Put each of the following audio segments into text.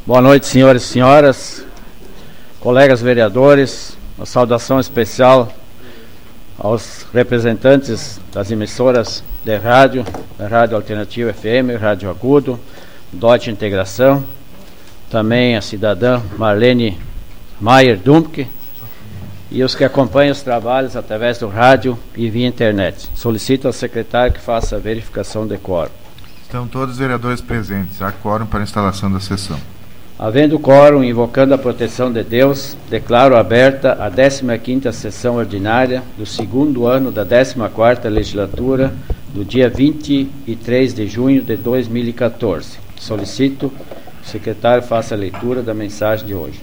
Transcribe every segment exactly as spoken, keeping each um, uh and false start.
Boa noite, senhores e senhoras, colegas vereadores. Uma saudação especial aos representantes das emissoras de rádio, da Rádio Alternativa F M, Rádio Agudo, D O T Integração, também a cidadã Marlene Maier Dumpke e os que acompanham os trabalhos através do rádio e via internet. Solicito ao secretário que faça a verificação de quórum. Estão todos os vereadores presentes. Há quórum para a instalação da sessão. Havendo quórum, invocando a proteção de Deus, declaro aberta a décima quinta sessão ordinária do segundo ano da décima quarta legislatura, do dia vinte e três de junho de dois mil e catorze. Solicito que o secretário faça a leitura da mensagem de hoje.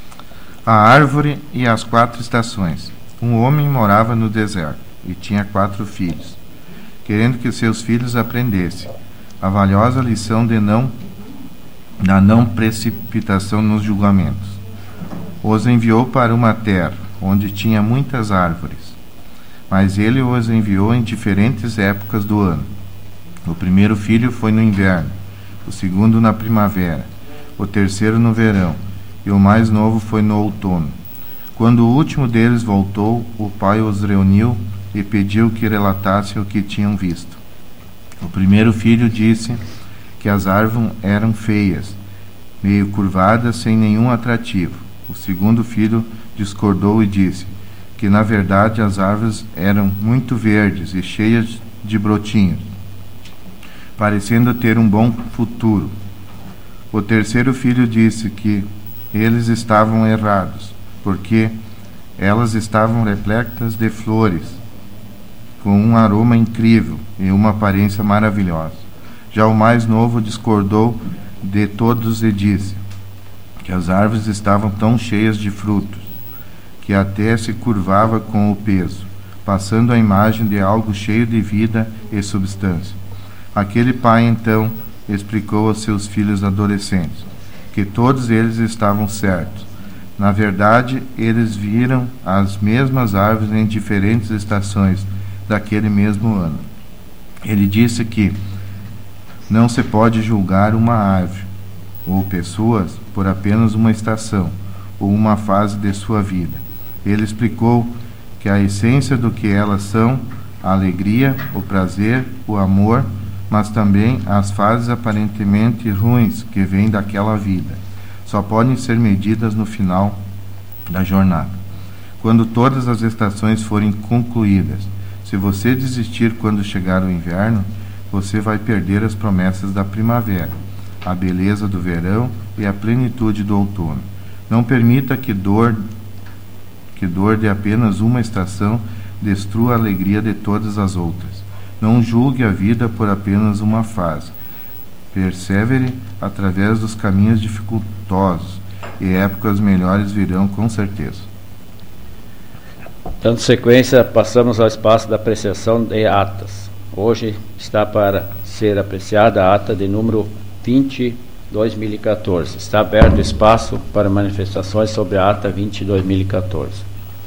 A árvore e as quatro estações. Um homem morava no deserto e tinha quatro filhos, querendo que seus filhos aprendessem a valiosa lição de não da não precipitação nos julgamentos. Os enviou para uma terra onde tinha muitas árvores, mas ele os enviou em diferentes épocas do ano. O primeiro filho foi no inverno, o segundo na primavera, o terceiro no verão, e o mais novo foi no outono. Quando o último deles voltou, o pai os reuniu e pediu que relatassem o que tinham visto. O primeiro filho disse que as árvores eram feias, meio curvadas, sem nenhum atrativo. O segundo filho discordou e disse que, na verdade, as árvores eram muito verdes e cheias de brotinhos, parecendo ter um bom futuro. O terceiro filho disse que eles estavam errados, porque elas estavam repletas de flores, com um aroma incrível e uma aparência maravilhosa. Já o mais novo discordou de todos e disse que as árvores estavam tão cheias de frutos que até se curvava com o peso, passando a imagem de algo cheio de vida e substância. Aquele pai então explicou aos seus filhos adolescentes que todos eles estavam certos. Na verdade, eles viram as mesmas árvores em diferentes estações daquele mesmo ano. Ele disse que não se pode julgar uma árvore ou pessoas por apenas uma estação ou uma fase de sua vida. Ele explicou que a essência do que elas são, a alegria, o prazer, o amor, mas também as fases aparentemente ruins que vêm daquela vida, só podem ser medidas no final da jornada. Quando todas as estações forem concluídas, se você desistir quando chegar o inverno, você vai perder as promessas da primavera, a beleza do verão e a plenitude do outono. Não permita que dor, que dor de apenas uma estação destrua a alegria de todas as outras. Não julgue a vida por apenas uma fase. Persevere através dos caminhos dificultosos, e épocas melhores virão com certeza. Dando sequência, passamos ao espaço da apreciação de atas. Hoje está para ser apreciada a ata de número vinte, dois mil e catorze. Está aberto o espaço para manifestações sobre a ata vinte, dois mil e catorze.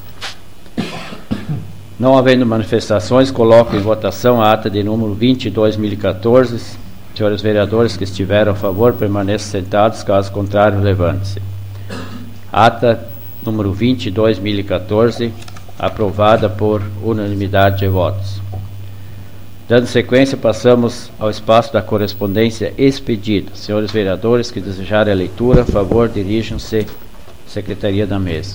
Não havendo manifestações, coloco em votação a ata de número vinte, dois mil e catorze. Senhores vereadores que estiveram a favor, permaneçam sentados, caso contrário, levante-se. Ata número vinte, dois mil e catorze, aprovada por unanimidade de votos. Dando sequência, passamos ao espaço da correspondência expedida. Senhores vereadores que desejarem a leitura, a favor, dirijam-se à Secretaria da Mesa.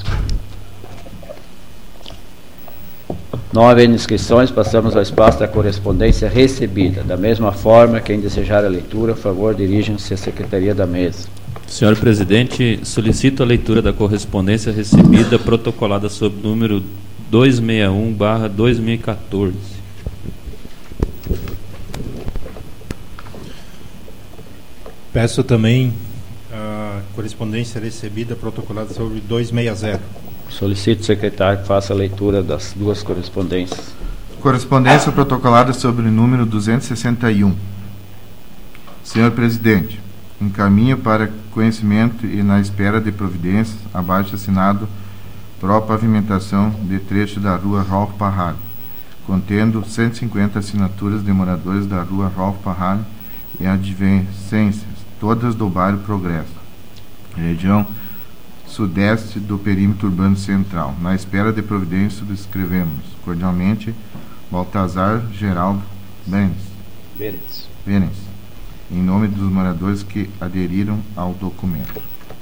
Não havendo inscrições, passamos ao espaço da correspondência recebida. Da mesma forma, quem desejar a leitura, a favor, dirijam-se à Secretaria da Mesa. Senhor presidente, solicito a leitura da correspondência recebida, protocolada sob número duzentos e sessenta e um barra dois mil e catorze. Peço também a correspondência recebida, protocolada sobre duzentos e sessenta. Solicito, secretário, que faça a leitura das duas correspondências. Correspondência protocolada sobre o número duzentos e sessenta e um. Senhor presidente, encaminho para conhecimento e na espera de providências, abaixo assinado, pró-pavimentação de trecho da rua Rolf Parralho, contendo cento e cinquenta assinaturas de moradores da rua Rolf Parralho e adjacências, todas do bairro Progresso. região sudeste do perímetro urbano central. Na espera de providência, subscrevemos cordialmente Baltazar Geraldo Benes, Benes. Benes, em nome dos moradores que aderiram ao documento.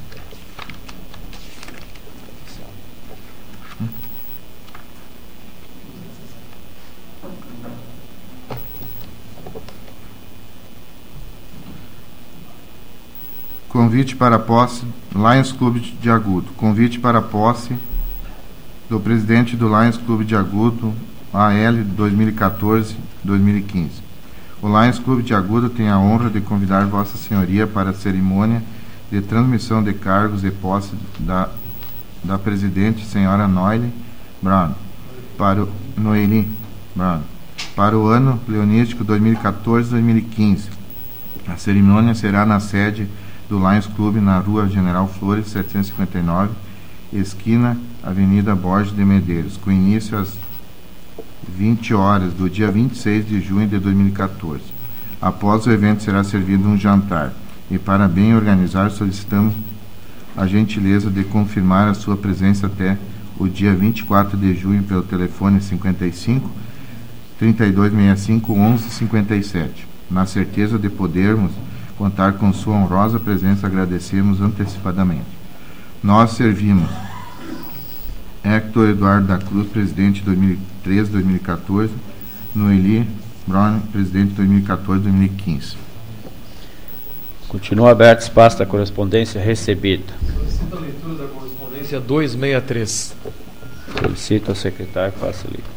Convite para a posse Lions Clube de Agudo. Convite para a posse do presidente do Lions Clube de Agudo, A L dois mil e quatorze a dois mil e quinze. O Lions Clube de Agudo tem a honra de convidar Vossa Senhoria para a cerimônia de transmissão de cargos e posse da, da presidente, senhora Noelle Brown, para o, Noeli Brown, para o ano leonístico dois mil e quatorze a dois mil e quinze. A cerimônia será na sede do Lions Clube, na Rua General Flores, setecentos e cinquenta e nove, esquina Avenida Borges de Medeiros, com início às vinte horas do dia vinte e seis de junho de dois mil e quatorze. Após o evento será servido um jantar, e para bem organizar solicitamos a gentileza de confirmar a sua presença até o dia vinte e quatro de junho pelo telefone cinquenta e cinco, trinta e dois sessenta e cinco, onze cinquenta e sete. Na certeza de podermos contar com sua honrosa presença, agradecemos antecipadamente. Nós servimos Hector Eduardo da Cruz, presidente dois mil e treze a dois mil e quatorze, Noeli Brown, presidente dois mil e quatorze a dois mil e quinze. Continua aberto espaço da correspondência recebida. Solicito a leitura da correspondência duzentos e sessenta e três. Solicito ao secretário que faça a leitura.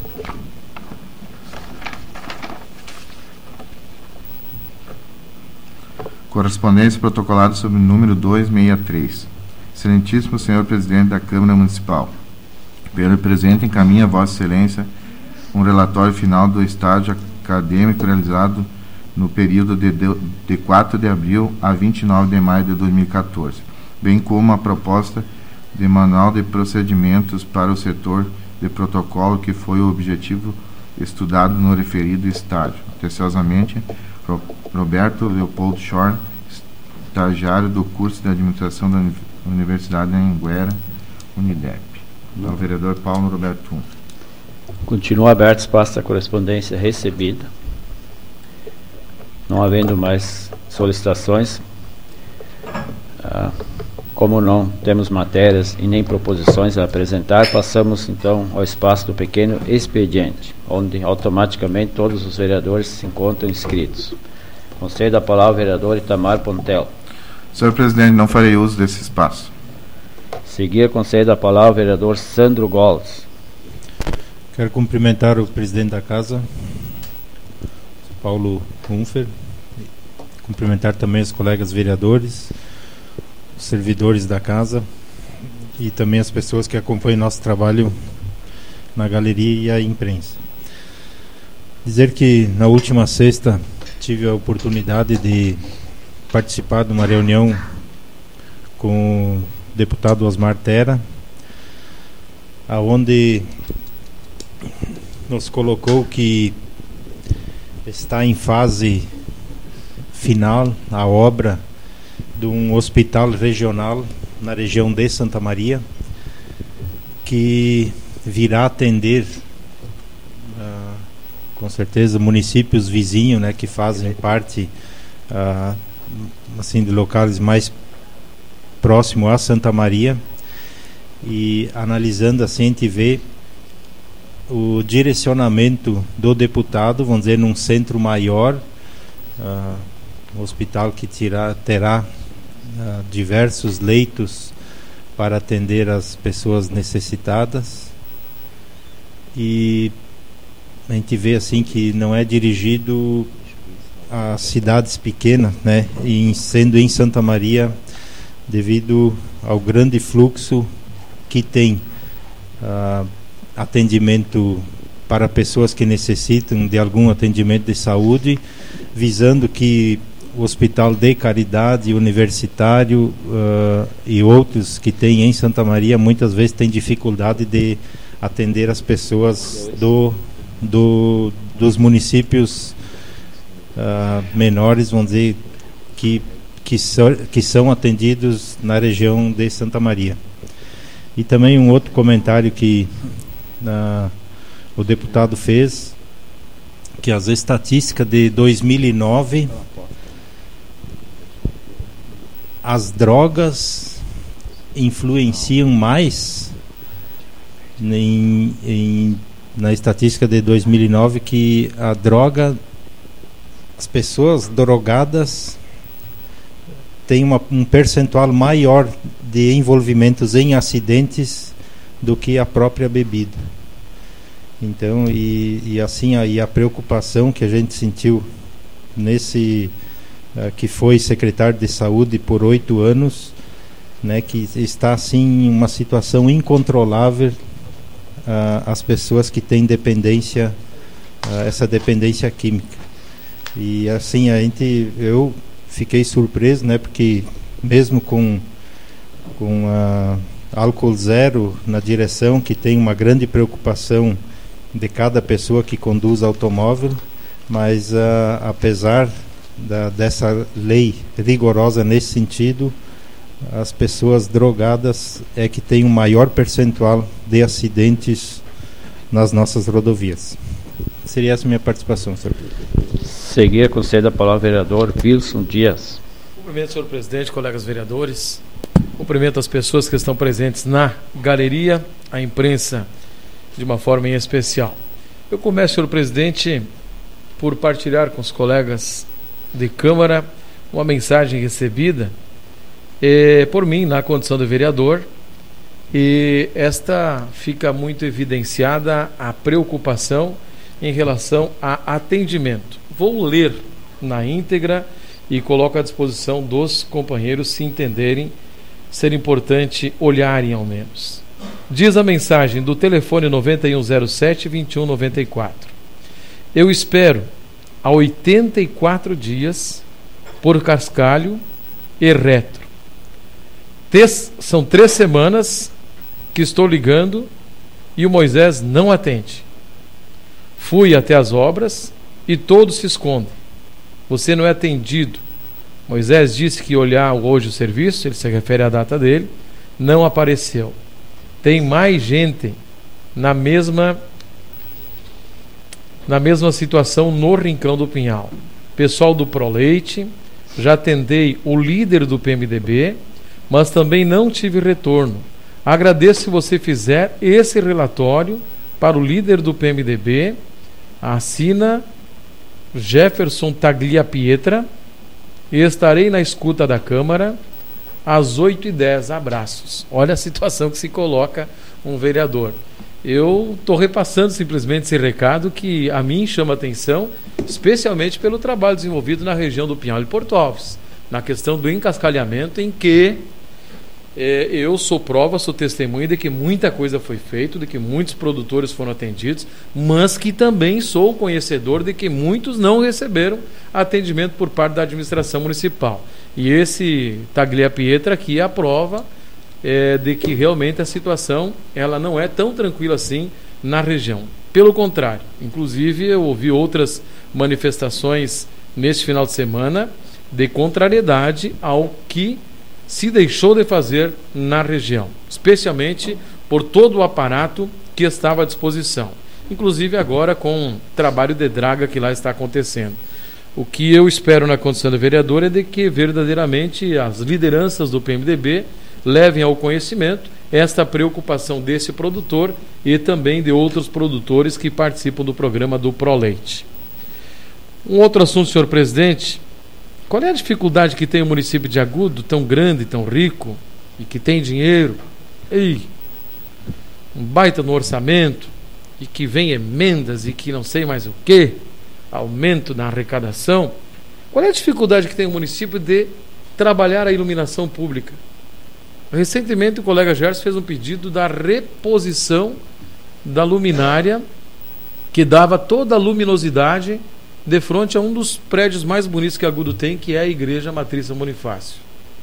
Correspondência protocolada sob o número duzentos e sessenta e três. Excelentíssimo senhor presidente da Câmara Municipal, pelo presente encaminha a Vossa Excelência um relatório final do estágio acadêmico realizado no período de, de, de quatro de abril a vinte e nove de maio de dois mil e quatorze, bem como a proposta de manual de procedimentos para o setor de protocolo, que foi o objetivo estudado no referido estágio. Atenciosamente, Roberto Leopoldo Schorn, estagiário do curso de administração da Universidade de Anhanguera, Unidep. Ao vereador Paulo Roberto. Continua aberto espaço da correspondência recebida. Não havendo mais solicitações, ah, como não temos matérias e nem proposições a apresentar, passamos então ao espaço do pequeno expediente, onde automaticamente todos os vereadores se encontram inscritos. Concedo a palavra ao vereador Itamar Pontel. Senhor presidente, não farei uso desse espaço. Seguir, concedo a palavra ao vereador Sandro Goles. Quero cumprimentar o presidente da casa, Paulo Unfer, cumprimentar também os colegas vereadores, os servidores da casa e também as pessoas que acompanham nosso trabalho na galeria e a imprensa. Dizer que na última sexta tive a oportunidade de participar de uma reunião com o deputado Osmar Terra, aonde nos colocou que está em fase final a obra de um hospital regional na região de Santa Maria, que virá atender uh, com certeza municípios vizinhos, né, que fazem parte uh, assim de locais mais próximos a Santa Maria. E analisando assim, a gente vê o direcionamento do deputado, vamos dizer, num centro maior, uh, um hospital que terá, terá uh, diversos leitos para atender as pessoas necessitadas, e a gente vê assim que não é dirigido a cidades pequenas, né, e sendo em Santa Maria, devido ao grande fluxo que tem uh, atendimento para pessoas que necessitam de algum atendimento de saúde, visando que o hospital de caridade, universitário uh, e outros que tem em Santa Maria muitas vezes tem dificuldade de atender as pessoas do, do, dos municípios uh, menores, vamos dizer, que que, so, que são atendidos na região de Santa Maria. E também um outro comentário que uh, o deputado fez, que as estatísticas de dois mil e nove, as drogas influenciam mais em, em, na estatística de dois mil e nove, que a droga, as pessoas drogadas têm uma, um percentual maior de envolvimentos em acidentes do que a própria bebida. Então, e, e assim, a, e a preocupação que a gente sentiu nesse, uh, que foi secretário de saúde por oito anos, né, que está assim uma situação incontrolável, uh, as pessoas que têm dependência, uh, essa dependência química. E assim, a gente, eu fiquei surpreso, né, porque mesmo com, com a álcool zero na direção, que tem uma grande preocupação de cada pessoa que conduz automóvel, mas uh, apesar da, dessa lei rigorosa nesse sentido, as pessoas drogadas é que tem um maior percentual de acidentes nas nossas rodovias. Seria essa a minha participação, senhor presidente. Seguir, concede a palavra ao vereador Wilson Dias. Cumprimento, senhor presidente, colegas vereadores. Cumprimento as pessoas que estão presentes na galeria, a imprensa de uma forma em especial. Eu começo, senhor presidente, por partilhar com os colegas de Câmara uma mensagem recebida eh, por mim na condição de vereador, e esta fica muito evidenciada a preocupação em relação a atendimento. Vou ler na íntegra e coloco à disposição dos companheiros, se entenderem ser importante olharem ao menos. Diz a mensagem do telefone nove um zero sete, vinte e um noventa e quatro. Eu espero há oitenta e quatro dias por cascalho e retro. Tes, são três semanas que estou ligando e o Moisés não atende. Fui até as obras e todos se escondem. Você não é atendido. Moisés disse que ia olhar hoje o serviço, ele se refere à data dele, não apareceu. Tem mais gente na mesma na mesma situação no Rincão do Pinhal. Pessoal do Proleite, já atendei o líder do P M D B, mas também não tive retorno. Agradeço se você fizer esse relatório para o líder do P M D B, assina Jefferson Tagliapietra, e estarei na escuta da Câmara às oito e dez. Abraços. Olha a situação que se coloca um vereador. Eu estou repassando simplesmente esse recado que a mim chama atenção, especialmente pelo trabalho desenvolvido na região do Pinhal e Porto Alves, na questão do encascalhamento, em que eh, eu sou prova, sou testemunha de que muita coisa foi feita, de que muitos produtores foram atendidos, mas que também sou conhecedor de que muitos não receberam atendimento por parte da administração municipal. E esse Tagliapietra aqui é a prova é, de que realmente a situação ela não é tão tranquila assim na região. Pelo contrário, inclusive eu ouvi outras manifestações neste final de semana de contrariedade ao que se deixou de fazer na região, especialmente por todo o aparato que estava à disposição, inclusive agora com o trabalho de draga que lá está acontecendo. O que eu espero na condição de vereador é de que verdadeiramente as lideranças do P M D B levem ao conhecimento esta preocupação desse produtor e também de outros produtores que participam do programa do Proleite. Um outro assunto, senhor presidente, qual é a dificuldade que tem o município de Agudo, tão grande, tão rico, e que tem dinheiro, ei, um baita no orçamento, e que vem emendas e que não sei mais o que, aumento na arrecadação? Qual é a dificuldade que tem o município de trabalhar a iluminação pública? Recentemente o colega Gerson fez um pedido da reposição da luminária que dava toda a luminosidade de frente a um dos prédios mais bonitos que Agudo tem, que é a Igreja Matriz São Bonifácio.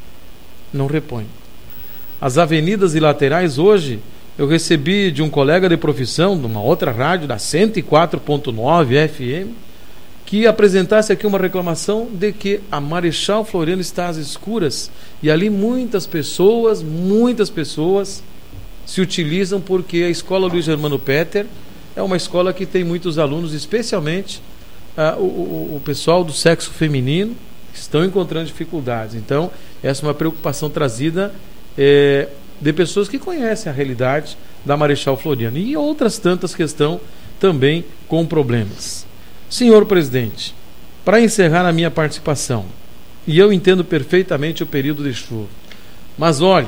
Não repõe. As avenidas e laterais hoje, eu recebi de um colega de profissão, de uma outra rádio, da cento e quatro ponto nove F M, que apresentasse aqui uma reclamação de que a Marechal Floriano está às escuras e ali muitas pessoas, muitas pessoas se utilizam, porque a escola Luiz Germano Petter é uma escola que tem muitos alunos, especialmente ah, o, o, o pessoal do sexo feminino, que estão encontrando dificuldades. Então, essa é uma preocupação trazida é, de pessoas que conhecem a realidade da Marechal Floriano, e outras tantas que estão também com problemas. Senhor presidente, para encerrar a minha participação, e eu entendo perfeitamente o período de chuva, mas olha,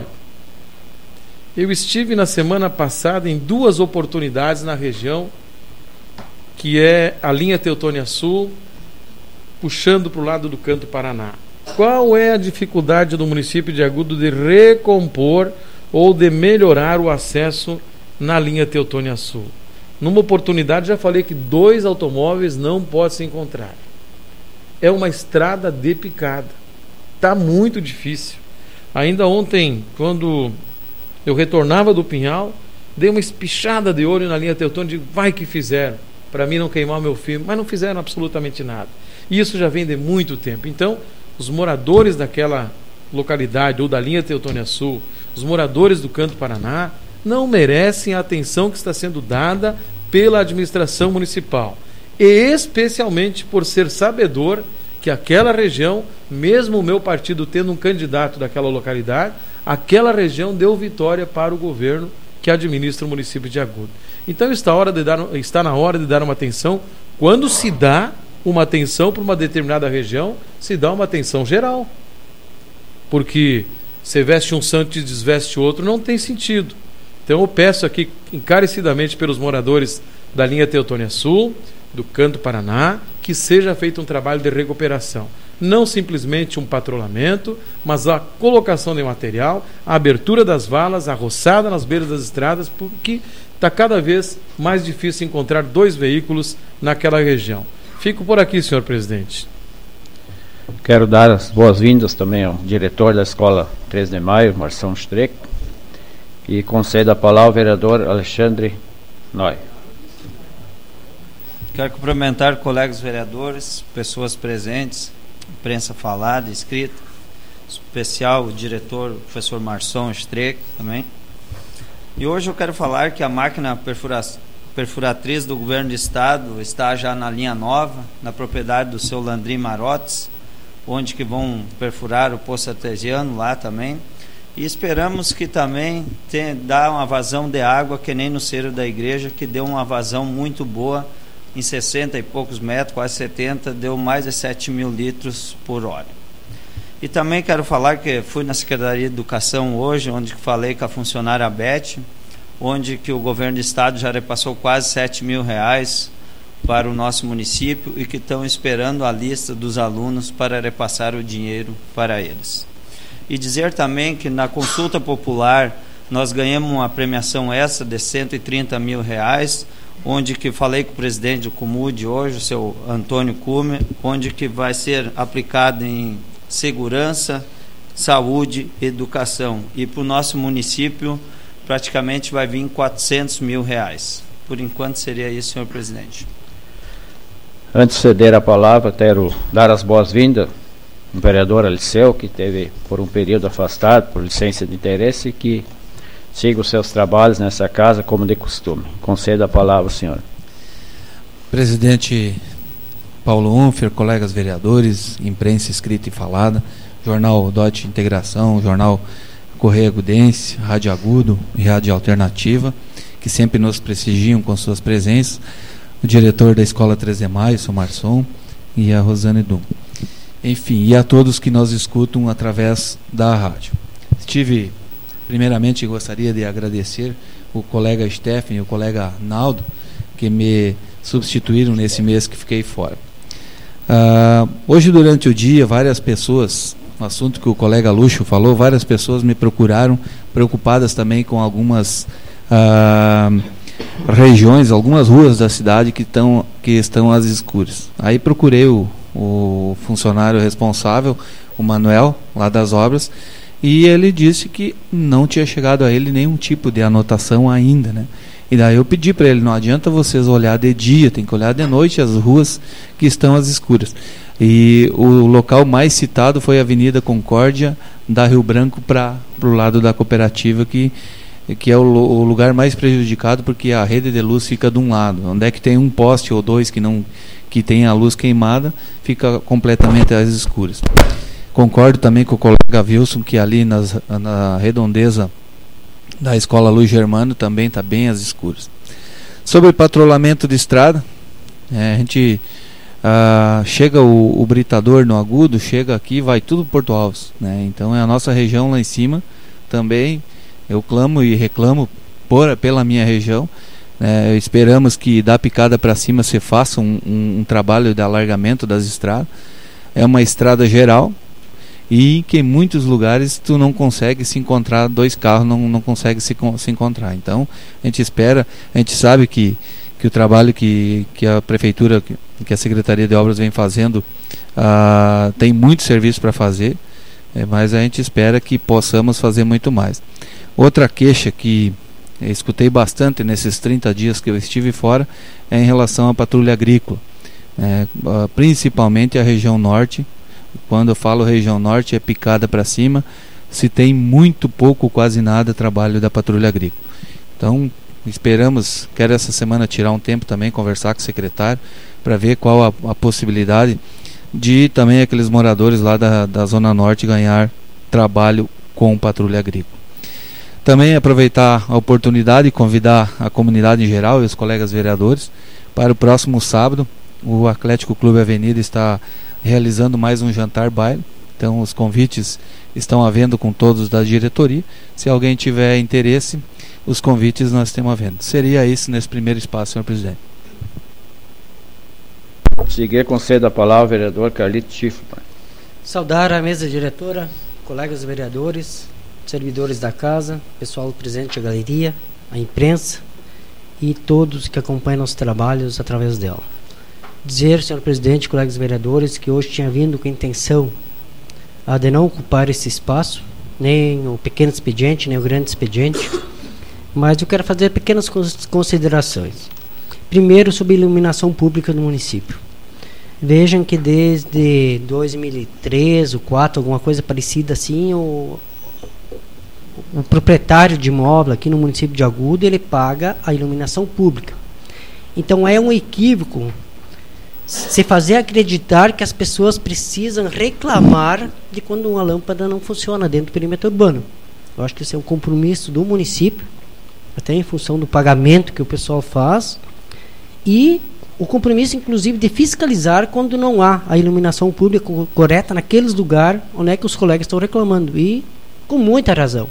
eu estive na semana passada em duas oportunidades na região, que é a linha Teutônia Sul, puxando para o lado do Canto Paraná. Qual é a dificuldade do município de Agudo de recompor ou de melhorar o acesso na linha Teutônia Sul? Numa oportunidade já falei que dois automóveis não podem se encontrar. É uma estrada de picada. Está muito difícil. Ainda ontem, quando eu retornava do Pinhal, dei uma espichada de olho na linha Teutônia e digo, vai que fizeram, para mim não queimar o meu filme, mas não fizeram absolutamente nada. E isso já vem de muito tempo. Então, os moradores daquela localidade ou da linha Teutônia Sul, os moradores do Canto Paraná, não merecem a atenção que está sendo dada pela administração municipal, e especialmente por ser sabedor que aquela região, mesmo o meu partido tendo um candidato daquela localidade, aquela região deu vitória para o governo que administra o município de Agudo. Então está, hora de dar, está na hora de dar uma atenção. Quando se dá uma atenção para uma determinada região, se dá uma atenção geral, porque se veste um santo e desveste outro, não tem sentido. Então eu peço aqui encarecidamente pelos moradores da linha Teutônia Sul, do Canto Paraná, que seja feito um trabalho de recuperação. Não simplesmente um patrulhamento, mas a colocação de material, a abertura das valas, a roçada nas beiras das estradas, porque está cada vez mais difícil encontrar dois veículos naquela região. Fico por aqui, senhor presidente. Quero dar as boas-vindas também ao diretor da Escola três de Maio, Marção Streck, e concedo a palavra ao vereador Alexandre Noy. Quero cumprimentar colegas vereadores, pessoas presentes, imprensa falada, escrita, especial o diretor, o professor Marção Streck também. E hoje eu quero falar que a máquina perfura, perfuratriz do governo do estado está já na linha nova, na propriedade do seu Landry Marotes, onde que vão perfurar o poço artesiano lá também. E esperamos que também tenha, dá uma vazão de água, que nem no Cerro da Igreja, que deu uma vazão muito boa, em sessenta e poucos metros, quase setenta, deu mais de sete mil litros por hora. E também quero falar que fui na Secretaria de Educação hoje, onde falei com a funcionária Beth, onde que o governo do estado já repassou quase sete mil reais para o nosso município e que estão esperando a lista dos alunos para repassar o dinheiro para eles. E dizer também que na consulta popular nós ganhamos uma premiação extra de cento e trinta mil reais, onde que falei com o presidente do Comude hoje, o seu Antônio Cume, onde que vai ser aplicado em segurança, saúde e educação. E para o nosso município praticamente vai vir quatrocentos mil reais. Por enquanto seria isso, senhor presidente. Antes de ceder a palavra, quero dar as boas-vindas ao vereador Aliceu, que teve por um período afastado por licença de interesse, e que siga os seus trabalhos nessa casa como de costume. Concedo a palavra, senhor. Presidente Paulo Unfer, colegas vereadores, imprensa escrita e falada, jornal D O T Integração, jornal Correio Agudense, Rádio Agudo e Rádio Alternativa, que sempre nos prestigiam com suas presenças, o diretor da Escola três de Maio, o Marção, e a Rosane Dum. Enfim, e a todos que nos escutam através da rádio. Estive, primeiramente, gostaria de agradecer o colega Stephen e o colega Naldo, que me substituíram nesse mês que fiquei fora. Uh, hoje, durante o dia, várias pessoas, um assunto que o colega Luxo falou, várias pessoas me procuraram, preocupadas também com algumas uh, regiões, algumas ruas da cidade que, tão, que estão às escuras. Aí procurei o o funcionário responsável, o Manuel, lá das obras, e ele disse que não tinha chegado a ele nenhum tipo de anotação ainda, né? E daí eu pedi para ele, não adianta vocês olhar de dia, tem que olhar de noite as ruas que estão às escuras. E o local mais citado foi a Avenida Concórdia, da Rio Branco para o lado da cooperativa, que, que é o, o lugar mais prejudicado, porque a rede de luz fica de um lado. Onde é que tem um poste ou dois que, não, que tem a luz queimada, fica completamente às escuras. Concordo também com o colega Wilson, que ali nas, na redondeza da Escola Luiz Germano também está bem às escuras. Sobre o patrulhamento de estrada, é, a gente ah, chega o, o britador no Agudo, chega aqui, vai tudo Porto Alves, né? Então é a nossa região lá em cima também. Eu clamo e reclamo por, pela minha região. É, esperamos que da picada para cima se faça um, um, um trabalho de alargamento das estradas. É uma estrada geral, e que em muitos lugares tu não consegue se encontrar, dois carros não, não consegue se, se encontrar. Então a gente espera, a gente sabe que, que o trabalho que, que a Prefeitura, que, que a Secretaria de Obras vem fazendo, ah, tem muito serviço para fazer, é, mas a gente espera que possamos fazer muito mais. Outra queixa que eu escutei bastante nesses trinta dias que eu estive fora é em relação à patrulha agrícola, é, principalmente a região norte. Quando eu falo região norte, é picada para cima, se tem muito pouco, quase nada, trabalho da patrulha agrícola. Então, esperamos, quero essa semana tirar um tempo também, conversar com o secretário, para ver qual a, a possibilidade de também aqueles moradores lá da, da Zona Norte ganhar trabalho com patrulha agrícola. Também aproveitar a oportunidade e convidar a comunidade em geral e os colegas vereadores para o próximo sábado. O Atlético Clube Avenida está realizando mais um jantar baile, então os convites estão à venda com todos da diretoria. Se alguém tiver interesse, os convites nós temos à venda. Seria isso nesse primeiro espaço, senhor presidente. Seguir, concedo a palavra ao vereador Carlito Chifo. Saudar a mesa diretora, colegas vereadores, servidores da casa, pessoal presente na galeria, a imprensa e todos que acompanham nossos trabalhos através dela. Dizer, senhor presidente, colegas vereadores, que hoje tinha vindo com a intenção a de não ocupar esse espaço, nem o pequeno expediente, nem o grande expediente, mas eu quero fazer pequenas considerações. Primeiro, sobre a iluminação pública do município. Vejam que desde dois mil e três ou dois mil e quatro, alguma coisa parecida assim, o, o proprietário de imóvel aqui no município de Agudo, ele paga a iluminação pública. Então é um equívoco se fazer acreditar que as pessoas precisam reclamar de quando uma lâmpada não funciona dentro do perímetro urbano. Eu acho que isso é um compromisso do município, até em função do pagamento que o pessoal faz, e o compromisso, inclusive, de fiscalizar quando não há a iluminação pública correta naqueles lugares onde é que os colegas estão reclamando, e com muita razão.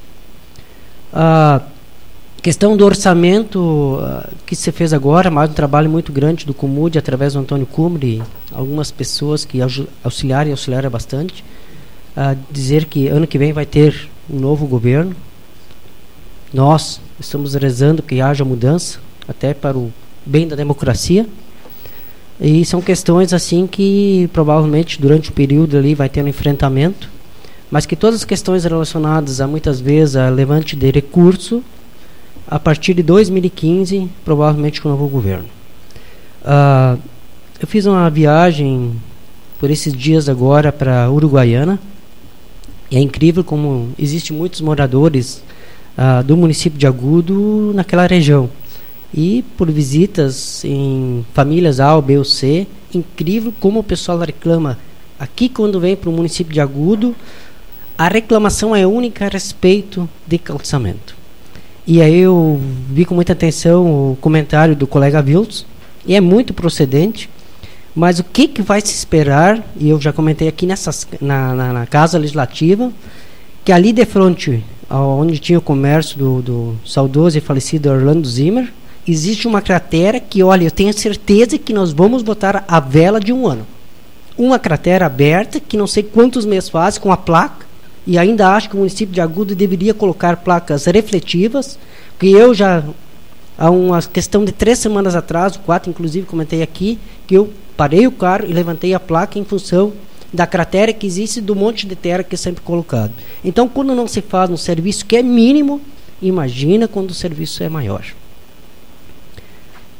A questão do orçamento uh, que se fez agora, mais um trabalho muito grande do Comude, através do Antônio Cumbre, algumas pessoas que auxiliaram e auxiliaram bastante, uh, dizer que ano que vem vai ter um novo governo. Nós estamos rezando que haja mudança, até para o bem da democracia, e são questões assim que provavelmente durante o período ali vai ter um enfrentamento, mas que todas as questões relacionadas a muitas vezes a levante de recurso, a partir de dois mil e quinze, provavelmente com o novo governo. Uh, eu fiz uma viagem por esses dias agora para Uruguaiana, e é incrível como existem muitos moradores uh, do município de Agudo naquela região. E por visitas em famílias A, B ou C, incrível como o pessoal reclama. Aqui, quando vem para o município de Agudo, a reclamação é única a respeito de calçamento. E aí eu vi com muita atenção o comentário do colega Wilson, e é muito procedente, mas o que, que vai se esperar, e eu já comentei aqui nessas, na, na, na Casa Legislativa, que ali de frente, onde tinha o comércio do, do saudoso e falecido Orlando Zimmer, existe uma cratera que, olha, eu tenho certeza que nós vamos botar a vela de um ano. Uma cratera aberta, que não sei quantos meses faz, com a placa, e ainda acho que o município de Agudo deveria colocar placas refletivas, que eu já, há uma questão de três semanas atrás, quatro inclusive, comentei aqui, que eu parei o carro e levantei a placa em função da cratera que existe, do monte de terra que é sempre colocado. Então, quando não se faz um serviço que é mínimo, imagina quando o serviço é maior.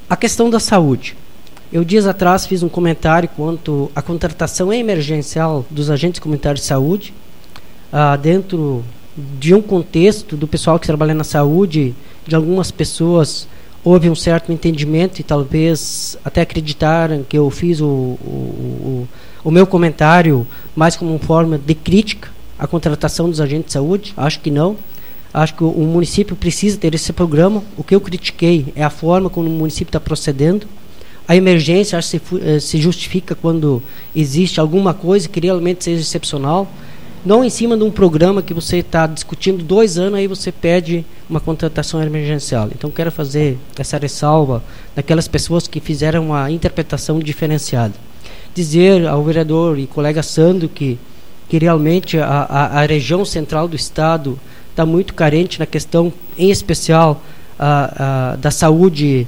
A questão da saúde. Eu, dias atrás, fiz um comentário quanto à contratação emergencial dos agentes comunitários de saúde, ah, dentro de um contexto do pessoal que trabalha na saúde, de algumas pessoas houve um certo entendimento e talvez até acreditaram que eu fiz o, o, o, o meu comentário mais como uma forma de crítica à contratação dos agentes de saúde. Acho que não. Acho que o, o município precisa ter esse programa. O que eu critiquei é a forma como o município está procedendo. A emergência acho que se, se justifica quando existe alguma coisa que realmente seja excepcional. Não em cima de um programa que você está discutindo dois anos, aí você pede uma contratação emergencial. Então, quero fazer essa ressalva daquelas pessoas que fizeram uma interpretação diferenciada. Dizer ao vereador e colega Sandro que, que realmente a, a, a região central do Estado está muito carente na questão, em especial, a, a, da saúde,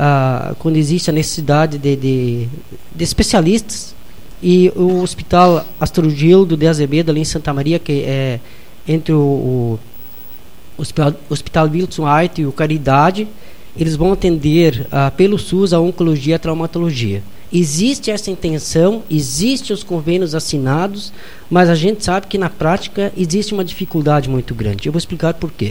a, quando existe a necessidade de, de, de especialistas. E o Hospital Astrogildo de Azevedo, ali em Santa Maria, que é entre o, o Hospital, Hospital Wilson Arte e o Caridade, eles vão atender uh, pelo SUS a oncologia e a traumatologia. Existe essa intenção, existem os convênios assinados, mas a gente sabe que na prática existe uma dificuldade muito grande. Eu vou explicar por quê.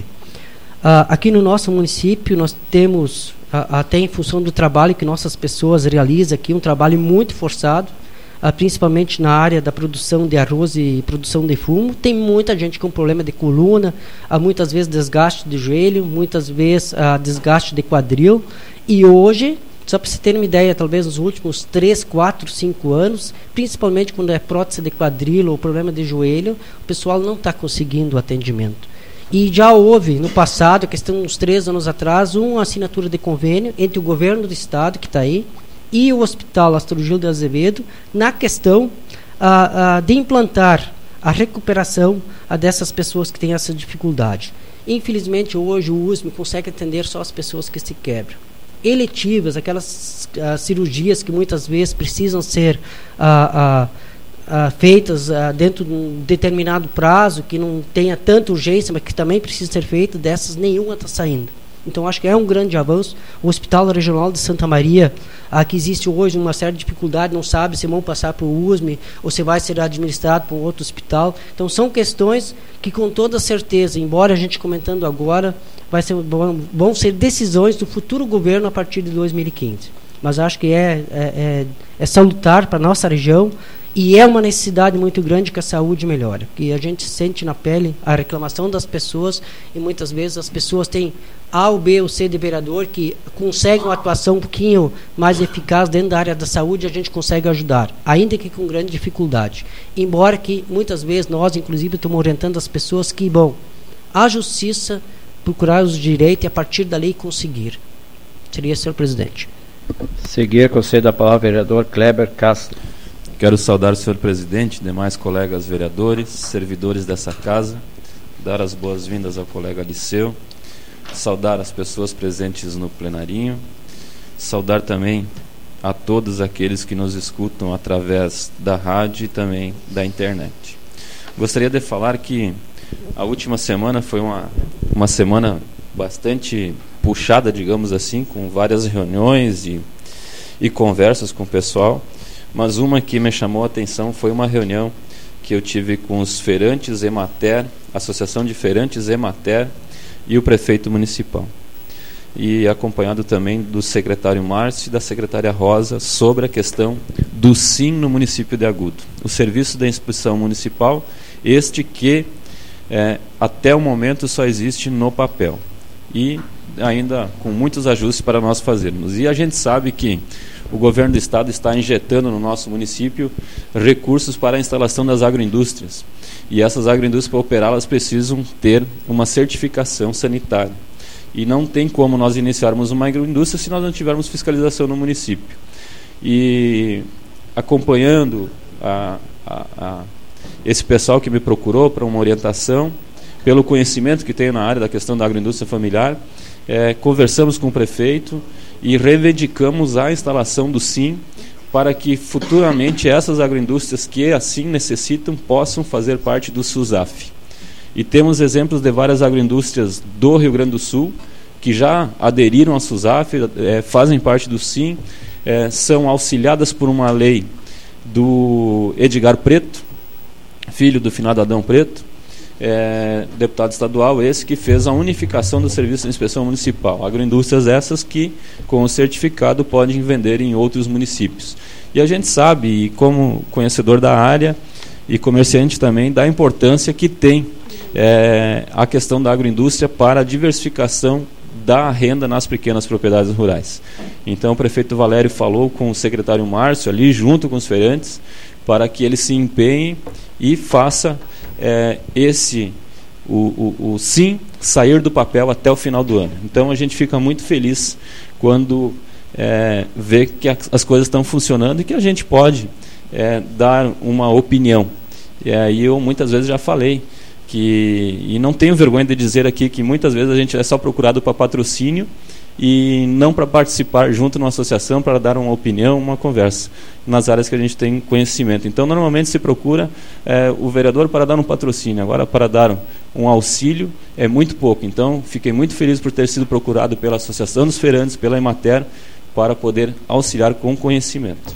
Uh, aqui no nosso município nós temos, uh, até em função do trabalho que nossas pessoas realizam aqui, um trabalho muito forçado, Uh, principalmente na área da produção de arroz e produção de fumo. Tem muita gente com problema de coluna, uh, muitas vezes desgaste de joelho, muitas vezes uh, desgaste de quadril. E hoje, só para você ter uma ideia, talvez nos últimos três, quatro, cinco anos, principalmente quando é prótese de quadril ou problema de joelho, o pessoal não está conseguindo atendimento. E já houve, no passado, a questão uns três anos atrás, uma assinatura de convênio entre o governo do estado, que está aí, e o Hospital Astrogildo de Azevedo, na questão ah, ah, de implantar a recuperação ah, dessas pessoas que têm essa dificuldade. Infelizmente, hoje o U S M consegue atender só as pessoas que se quebram. Eletivas, aquelas ah, cirurgias que muitas vezes precisam ser ah, ah, ah, feitas ah, dentro de um determinado prazo, que não tenha tanta urgência, mas que também precisa ser feita, dessas nenhuma está saindo. Então, acho que é um grande avanço. O Hospital Regional de Santa Maria, ah, que existe hoje uma certa dificuldade, não sabe se vão passar para o U S M ou se vai ser administrado por um outro hospital. Então, são questões que, com toda certeza, embora a gente comentando agora, vai ser, vão, vão ser decisões do futuro governo a partir de dois mil e quinze. Mas acho que é, é, é, é salutar para a nossa região e é uma necessidade muito grande que a saúde melhore. Que a gente sente na pele a reclamação das pessoas e muitas vezes as pessoas têm A ou B ou C de vereador que conseguem uma atuação um pouquinho mais eficaz dentro da área da saúde, a gente consegue ajudar, ainda que com grande dificuldade. Embora que muitas vezes nós, inclusive, estamos orientando as pessoas que, bom, a justiça, procurar os direitos e a partir da lei conseguir. Seria, senhor presidente. Seguir, concedo a palavra ao vereador Kleber Castro. Quero saudar o senhor presidente, demais colegas vereadores, servidores dessa casa, dar as boas-vindas ao colega Liceu, saudar as pessoas presentes no plenarinho, saudar também a todos aqueles que nos escutam através da rádio e também da internet. Gostaria de falar que a última semana foi uma, uma semana bastante puxada, digamos assim, com várias reuniões e, e conversas com o pessoal, mas uma que me chamou a atenção foi uma reunião que eu tive com os feirantes Emater, Associação de Feirantes Emater e o prefeito municipal. E acompanhado também do secretário Márcio e da secretária Rosa sobre a questão do SIM no município de Agudo. O serviço da instituição municipal, este que é, até o momento só existe no papel. E ainda com muitos ajustes para nós fazermos. E a gente sabe que o governo do estado está injetando no nosso município recursos para a instalação das agroindústrias. E essas agroindústrias, para operá-las, precisam ter uma certificação sanitária. E não tem como nós iniciarmos uma agroindústria se nós não tivermos fiscalização no município. E acompanhando a, a, a esse pessoal que me procurou para uma orientação, pelo conhecimento que tenho na área da questão da agroindústria familiar, é, conversamos com o prefeito e reivindicamos a instalação do SIM para que futuramente essas agroindústrias que assim necessitam possam fazer parte do SUSAF. E temos exemplos de várias agroindústrias do Rio Grande do Sul que já aderiram à SUSAF, é, fazem parte do Sim, é, são auxiliadas por uma lei do Edgar Preto, filho do finado Adão Preto, é, deputado estadual, esse que fez a unificação do serviço de inspeção municipal. Agroindústrias essas que, com o certificado, podem vender em outros municípios. E a gente sabe, e como conhecedor da área e comerciante também, da importância que tem é, a questão da agroindústria para a diversificação da renda nas pequenas propriedades rurais. Então o prefeito Valério falou com o secretário Márcio ali, junto com os feirantes, para que ele se empenhe e faça é, esse, o, o, o sim, sair do papel até o final do ano. Então a gente fica muito feliz quando é, vê que as coisas estão funcionando e que a gente pode é, dar uma opinião. E aí eu muitas vezes já falei, que, e não tenho vergonha de dizer aqui que muitas vezes a gente é só procurado para patrocínio e não para participar junto numa associação para dar uma opinião, uma conversa nas áreas que a gente tem conhecimento. Então normalmente se procura é, o vereador para dar um patrocínio, agora para dar um auxílio é muito pouco. Então fiquei muito feliz por ter sido procurado pela Associação dos Feirantes, pela Emater, para poder auxiliar com conhecimento.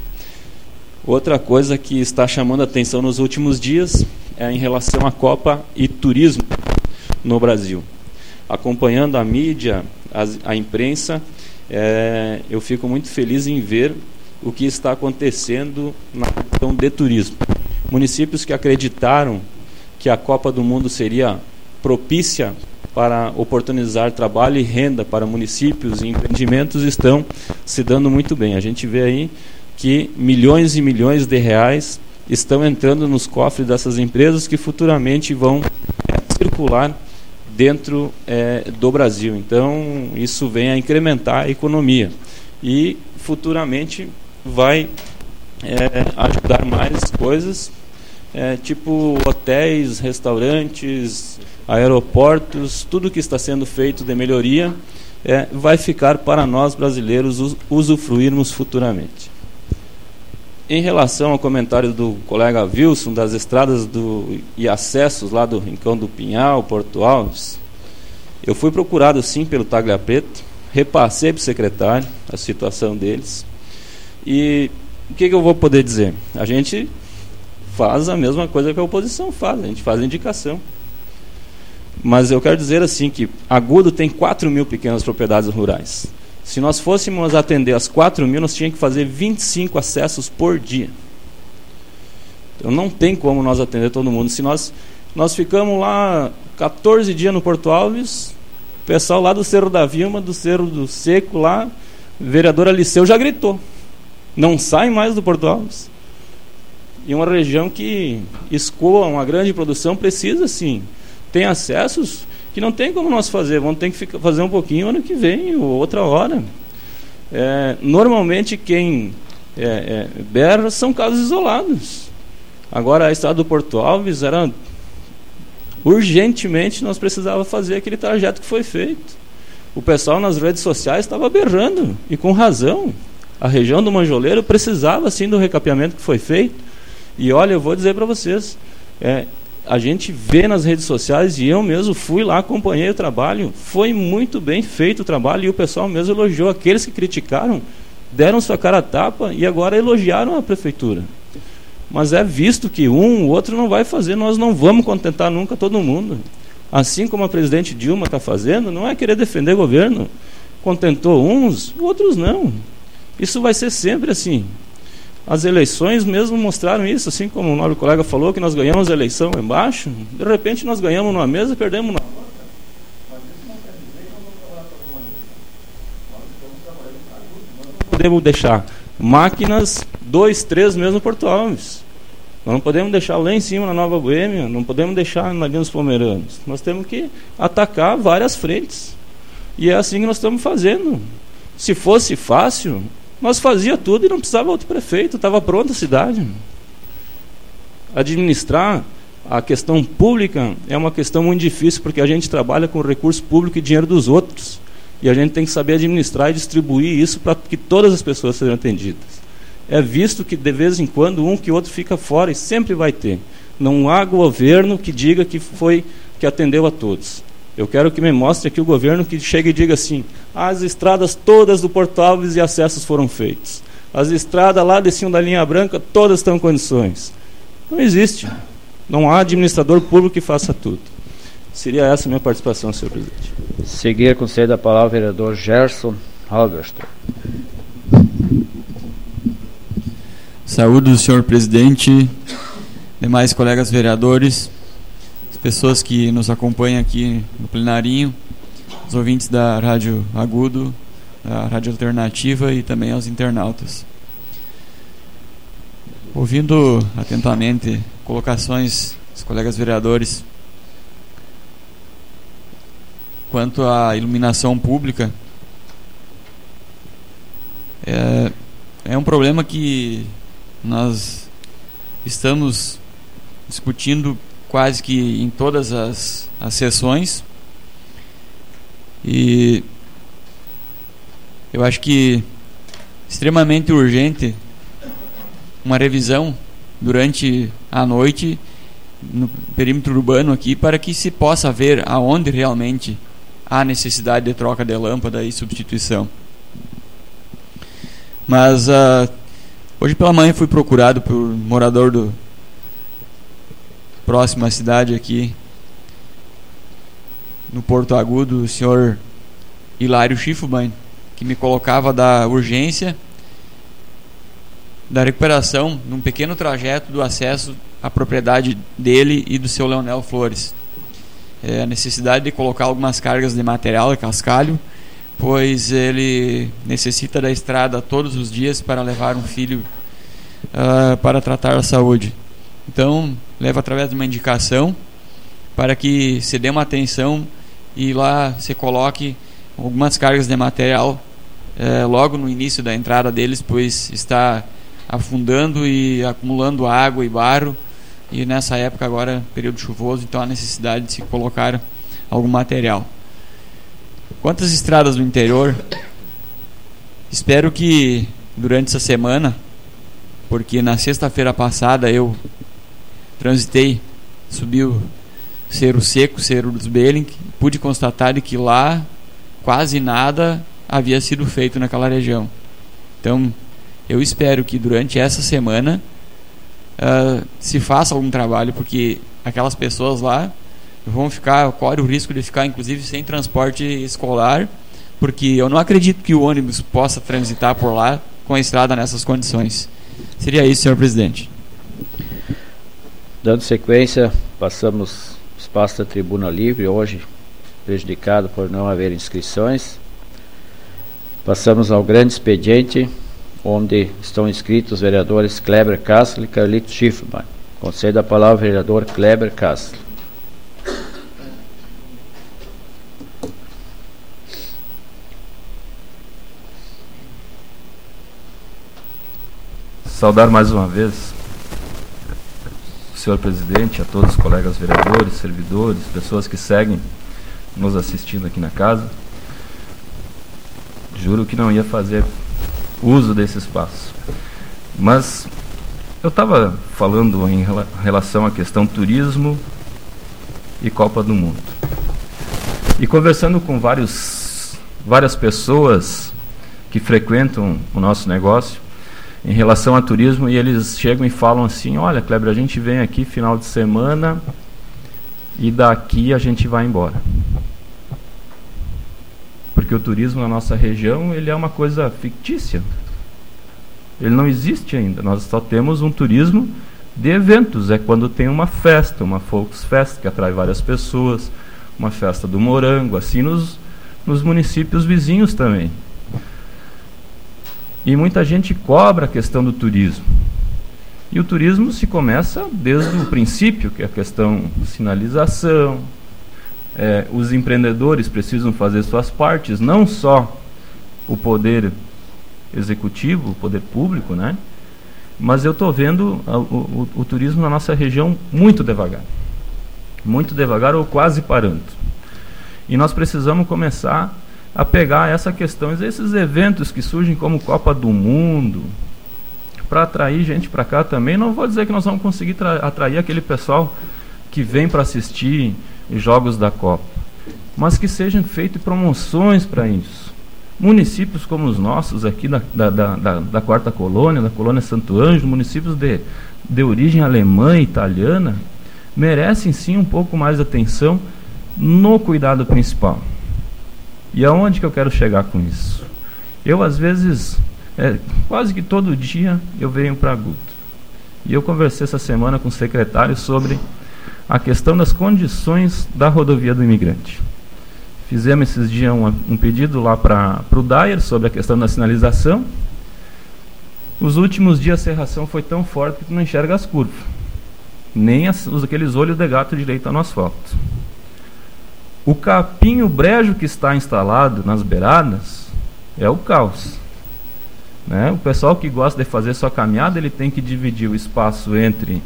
Outra coisa que está chamando a atenção nos últimos dias é em relação à Copa e turismo no Brasil. Acompanhando a mídia, a, a imprensa, é, eu fico muito feliz em ver o que está acontecendo na questão de turismo. Municípios que acreditaram que a Copa do Mundo seria propícia para oportunizar trabalho e renda para municípios e empreendimentos estão se dando muito bem. A gente vê aí que milhões e milhões de reais estão entrando nos cofres dessas empresas que futuramente vão é, circular dentro é, do Brasil. Então, isso vem a incrementar a economia e futuramente vai é, ajudar mais coisas, é, tipo hotéis, restaurantes, aeroportos, tudo que está sendo feito de melhoria é, vai ficar para nós brasileiros usufruirmos futuramente. Em relação ao comentário do colega Wilson, das estradas do, e acessos lá do Rincão do Pinhal, Porto Alves, eu fui procurado sim pelo Tagle Preto, repassei para o secretário a situação deles, e o que, que eu vou poder dizer? A gente faz a mesma coisa que a oposição faz, a gente faz a indicação. Mas eu quero dizer assim que Agudo tem quatro mil pequenas propriedades rurais. Se nós fôssemos atender as quatro mil, nós tínhamos que fazer vinte e cinco acessos por dia. Então não tem como nós atender todo mundo. Se nós, nós ficamos lá quatorze dias no Porto Alves, o pessoal lá do Cerro da Vilma, do Cerro do Seco, lá, o vereador Aliceu já gritou. Não sai mais do Porto Alves. E uma região que escoa uma grande produção precisa, sim, tem acessos que não tem como nós fazer, vamos ter que ficar, fazer um pouquinho ano que vem, ou outra hora. É, normalmente quem é, é, berra são casos isolados. Agora a estrada do Porto Alves era urgentemente nós precisávamos fazer aquele trajeto que foi feito. O pessoal nas redes sociais estava berrando, e com razão. A região do Manjoleiro precisava sim do recapeamento que foi feito. E olha, eu vou dizer para vocês, é, a gente vê nas redes sociais, e eu mesmo fui lá, acompanhei o trabalho, foi muito bem feito o trabalho, e o pessoal mesmo elogiou. Aqueles que criticaram deram sua cara a tapa e agora elogiaram a prefeitura. Mas é visto que um, o outro não vai fazer, nós não vamos contentar nunca todo mundo. Assim como a presidente Dilma está fazendo, não é querer defender o governo. Contentou uns, outros não. Isso vai ser sempre assim. As eleições mesmo mostraram isso, assim como o nobre colega falou, que nós ganhamos a eleição embaixo, de repente nós ganhamos numa mesa e perdemos na outra. Mas isso não quer dizer que nós vamos trabalhar para uma mesa. Nós estamos trabalhando para tudo. Nós não podemos deixar máquinas, dois, três mesmo no Porto Alves. Nós não podemos deixar lá em cima na Nova Boêmia, não podemos deixar na linha dos Pomeranos. Nós temos que atacar várias frentes. E é assim que nós estamos fazendo. Se fosse fácil, nós fazia tudo e não precisava outro prefeito, estava pronta a cidade. Administrar a questão pública é uma questão muito difícil, porque a gente trabalha com recurso público e dinheiro dos outros. E a gente tem que saber administrar e distribuir isso para que todas as pessoas sejam atendidas. É visto que de vez em quando um que outro fica fora, e sempre vai ter. Não há governo que diga que foi que atendeu a todos. Eu quero que me mostre aqui o governo que chegue e diga assim: as estradas todas do Porto Alves e acessos foram feitos. As estradas lá de cima da linha branca, todas estão em condições. Não existe. Não há administrador público que faça tudo. Seria essa a minha participação, senhor presidente. Seguir, concedo a palavra ao vereador Gerson Halberstorff. Saúde, senhor presidente, demais colegas vereadores, as pessoas que nos acompanham aqui no plenarinho, os ouvintes da Rádio Agudo, da Rádio Alternativa e também aos internautas. Ouvindo atentamente colocações dos colegas vereadores quanto à iluminação pública, é, é um problema que nós estamos discutindo quase que em todas as, as sessões, e eu acho que extremamente urgente uma revisão durante a noite no perímetro urbano aqui, para que se possa ver aonde realmente há necessidade de troca de lâmpada e substituição. Mas uh, hoje pela manhã fui procurado por um morador do próximo à cidade aqui no Porto Agudo, o senhor Hilário Schiffman, que me colocava da urgência da recuperação num pequeno trajeto do acesso à propriedade dele e do seu Leonel Flores. É, a necessidade de colocar algumas cargas de material de cascalho, pois ele necessita da estrada todos os dias para levar um filho uh, para tratar a saúde. Então, leva através de uma indicação para que se dê uma atenção e lá se coloque algumas cargas de material uh, logo no início da entrada deles, pois está afundando e acumulando água e barro, e nessa época agora, período chuvoso, então há necessidade de se colocar algum material. Quanto às estradas do interior, espero que durante essa semana, porque na sexta-feira passada eu transitei, subi o Cerro Seco, Cerro dos Belling, pude constatar que lá quase nada havia sido feito naquela região. Então, eu espero que durante essa semana uh, se faça algum trabalho, porque aquelas pessoas lá vão ficar, corre o risco de ficar inclusive sem transporte escolar, porque eu não acredito que o ônibus possa transitar por lá com a estrada nessas condições. Seria isso, senhor presidente. Dando sequência, passamos espaço da tribuna livre, hoje prejudicado por não haver inscrições. Passamos ao grande expediente, onde estão inscritos os vereadores Kleber Castro e Carlito Schiffman. Concedo a palavra ao vereador Kleber Castro. Saudar mais uma vez o senhor presidente, a todos os colegas vereadores, servidores, pessoas que seguem nos assistindo aqui na casa. Juro que não ia fazer uso desse espaço, mas eu estava falando em relação à questão turismo e Copa do Mundo, e conversando com vários, várias pessoas que frequentam o nosso negócio em relação a turismo, e eles chegam e falam assim: olha, Kleber, a gente vem aqui final de semana e daqui a gente vai embora, porque o turismo na nossa região ele é uma coisa fictícia, ele não existe ainda. Nós só temos um turismo de eventos, é quando tem uma festa, uma Volksfest que atrai várias pessoas, uma festa do morango, assim nos, nos municípios vizinhos também. E muita gente cobra a questão do turismo, e o turismo se começa desde o princípio, que é a questão de sinalização. É, os empreendedores precisam fazer suas partes, não só o poder executivo, o poder público, né? Mas eu estou vendo a, o, o, o turismo na nossa região muito devagar, muito devagar ou quase parando. E nós precisamos começar a pegar essa questão, esses eventos que surgem como Copa do Mundo, para atrair gente para cá também. Não vou dizer que nós vamos conseguir atrair aquele pessoal que vem para assistir jogos da Copa, mas que sejam feitas promoções para isso. Municípios como os nossos aqui da, da, da, da, da Quarta Colônia, da Colônia Santo Ângelo, municípios de, de origem alemã e italiana, merecem sim um pouco mais de atenção no cuidado principal. E aonde que eu quero chegar com isso? Eu, às vezes, é, quase que todo dia, eu venho para Agudo. E eu conversei essa semana com o secretário sobre a questão das condições da rodovia do imigrante. Fizemos esses dias um, um pedido lá para o Dyer sobre a questão da sinalização. Os últimos dias a serração foi tão forte que tu não enxerga as curvas, nem as, os, aqueles olhos de gato direito no asfalto. O capinho brejo que está instalado nas beiradas é o caos, né? O pessoal que gosta de fazer sua caminhada, ele tem que dividir o espaço entre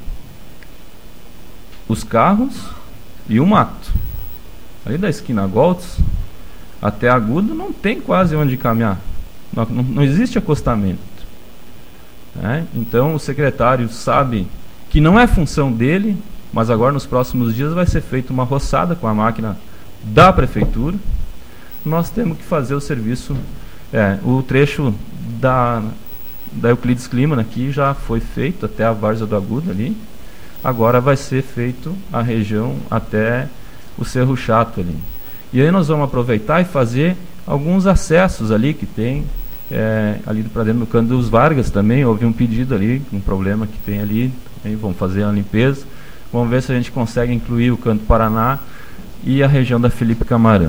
os carros e o mato. Ali da esquina Goltz até Agudo não tem quase onde caminhar, não, não, não existe acostamento, né? Então o secretário sabe que não é função dele, mas agora nos próximos dias vai ser feita uma roçada com a máquina da prefeitura. Nós temos que fazer o serviço, é, o trecho da, da Euclides Kliman aqui já foi feito até a Várzea do Agudo ali, agora vai ser feito a região até o Cerro Chato ali. E aí nós vamos aproveitar e fazer alguns acessos ali que tem, é, ali para dentro do Cândido dos Vargas também, houve um pedido ali, um problema que tem ali, também vamos fazer a limpeza, vamos ver se a gente consegue incluir o Canto Paraná e a região da Felipe Camarão.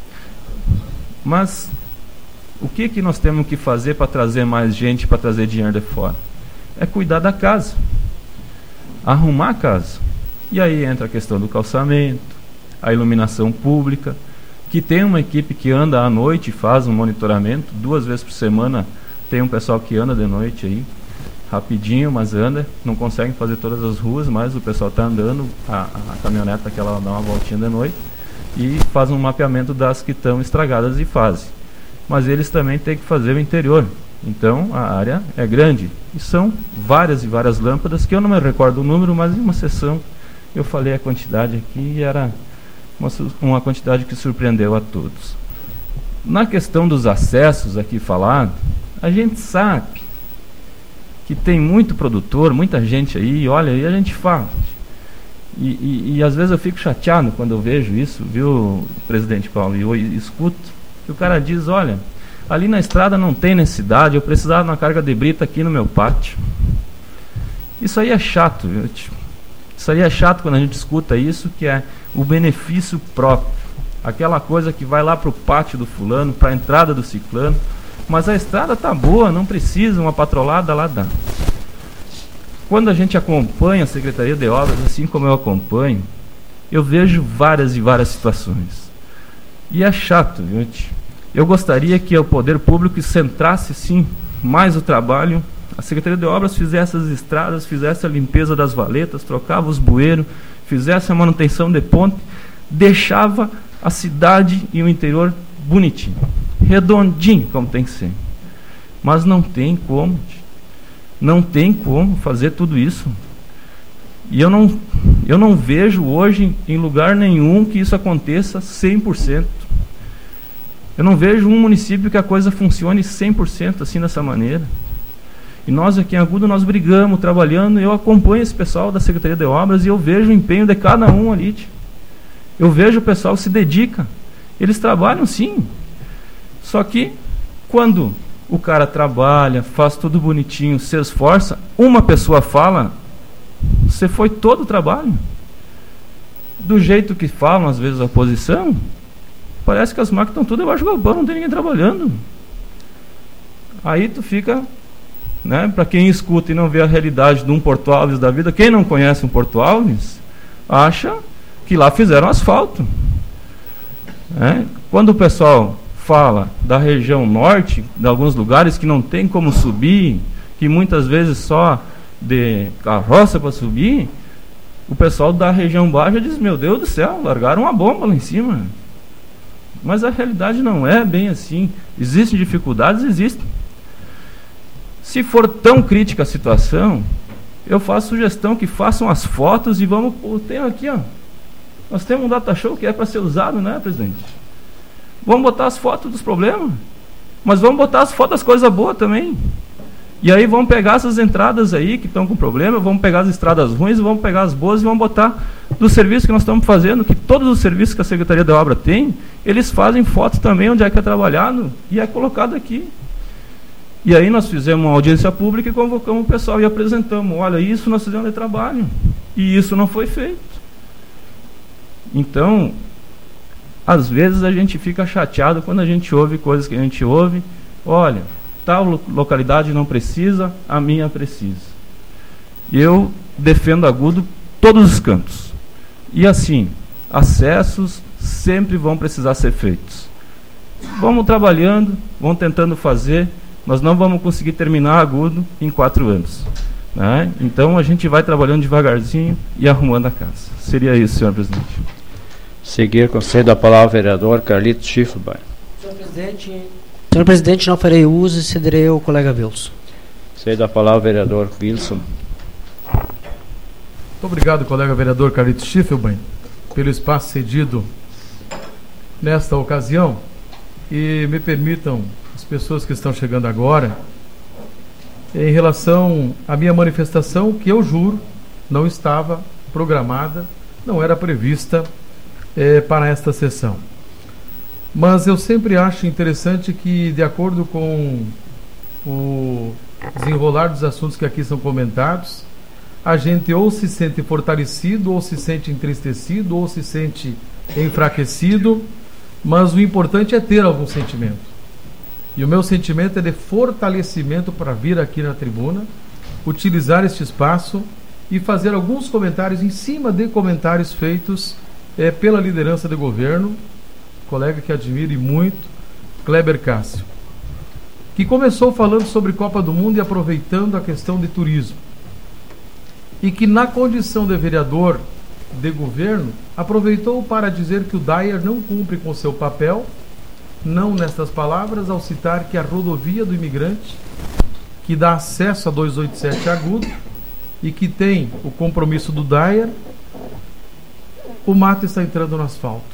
Mas o que que nós temos que fazer para trazer mais gente, para trazer dinheiro de fora? É cuidar da casa, arrumar a casa. E aí entra a questão do calçamento, a iluminação pública, que tem uma equipe que anda à noite e faz um monitoramento, duas vezes por semana tem um pessoal que anda de noite aí, rapidinho, mas anda, não consegue fazer todas as ruas, mas o pessoal está andando, a, a caminhoneta que ela dá uma voltinha de noite e faz um mapeamento das que estão estragadas e faz. Mas eles também têm que fazer o interior, então a área é grande, e são várias e várias lâmpadas, que eu não me recordo o número, mas em uma sessão eu falei a quantidade aqui e era uma, uma quantidade que surpreendeu a todos. Na questão dos acessos aqui falado, a gente sabe que tem muito produtor, muita gente aí, olha, e a gente fala. E, e, e às vezes eu fico chateado quando eu vejo isso, viu, presidente Paulo, e eu escuto, que o cara diz, olha, ali na estrada não tem necessidade, eu precisava de uma carga de brita aqui no meu pátio. Isso aí é chato, viu, tio? Isso aí é chato quando a gente escuta isso, que é o benefício próprio. Aquela coisa que vai lá para o pátio do fulano, para a entrada do ciclano, mas a estrada tá boa, não precisa uma patrolada lá dá. Quando a gente acompanha a Secretaria de Obras, assim como eu acompanho, eu vejo várias e várias situações. E é chato, viu? Eu gostaria que o poder público centrasse, sim, mais o trabalho. A Secretaria de Obras fizesse as estradas, fizesse a limpeza das valetas, trocava os bueiros, fizesse a manutenção de ponte, deixava a cidade e o interior bonitinho, redondinho, como tem que ser. Mas não tem como, não tem como fazer tudo isso. E eu não, eu não vejo hoje em lugar nenhum que isso aconteça cem por cento. Eu não vejo um município que a coisa funcione cem por cento assim, dessa maneira. E nós aqui em Agudo, nós brigamos, trabalhando, eu acompanho esse pessoal da Secretaria de Obras e eu vejo o empenho de cada um ali. Tia. Eu vejo o pessoal se dedica. Eles trabalham sim. Só que, quando o cara trabalha, faz tudo bonitinho, se esforça, uma pessoa fala, você foi todo o trabalho. Do jeito que falam, às vezes, a oposição, parece que as máquinas estão todas debaixo do galpão, não tem ninguém trabalhando. Aí tu fica... Né? Para quem escuta e não vê a realidade de um Porto Alves da vida, quem não conhece um Porto Alves, acha que lá fizeram asfalto. Né? Quando o pessoal fala da região norte, de alguns lugares que não tem como subir, que muitas vezes só de carroça para subir, o pessoal da região baixa diz, meu Deus do céu, largaram uma bomba lá em cima. Mas a realidade não é bem assim. Existem dificuldades? Existem. Se for tão crítica a situação, eu faço sugestão que façam as fotos e vamos... Tem aqui, ó. Nós temos um data show que é para ser usado, né, presidente? Vamos botar as fotos dos problemas, mas vamos botar as fotos das coisas boas também. E aí vamos pegar essas entradas aí que estão com problema, vamos pegar as estradas ruins, vamos pegar as boas e vamos botar do serviço que nós estamos fazendo, que todos os serviços que a Secretaria da Obra tem, eles fazem fotos também onde é que é trabalhado e é colocado aqui. E aí nós fizemos uma audiência pública e convocamos o pessoal e apresentamos, olha, isso nós fizemos de trabalho, e isso não foi feito. Então, às vezes a gente fica chateado quando a gente ouve coisas que a gente ouve, olha, tal localidade não precisa, a minha precisa. Eu defendo Agudo todos os cantos. E assim, acessos sempre vão precisar ser feitos. Vamos trabalhando, vamos tentando fazer, nós não vamos conseguir terminar Agudo em quatro anos. Né? Então a gente vai trabalhando devagarzinho e arrumando a casa. Seria isso, senhor presidente. Seguir, concedo a palavra ao vereador Carlito Schiffelbein. Senhor presidente, senhor presidente, não farei uso e cederei ao colega Wilson. Cedo a palavra ao vereador Wilson. Muito obrigado, colega vereador Carlito Schiffelbein, pelo espaço cedido nesta ocasião. E me permitam, as pessoas que estão chegando agora, em relação à minha manifestação, que eu juro, não estava programada, não era prevista é, para esta sessão. Mas eu sempre acho interessante que, de acordo com o desenrolar dos assuntos que aqui são comentados, a gente ou se sente fortalecido, ou se sente entristecido, ou se sente enfraquecido, mas o importante é ter algum sentimento. E o meu sentimento é de fortalecimento para vir aqui na tribuna, utilizar este espaço e fazer alguns comentários em cima de comentários feitos é, pela liderança do governo, colega que admiro muito, Kleber Cássio, que começou falando sobre Copa do Mundo e aproveitando a questão de turismo. E que na condição de vereador de governo, aproveitou para dizer que o Dyer não cumpre com seu papel, não nestas palavras, ao citar que a rodovia do imigrante, que dá acesso a duzentos e oitenta e sete Agudo, e que tem o compromisso do Dyer, o mato está entrando no asfalto.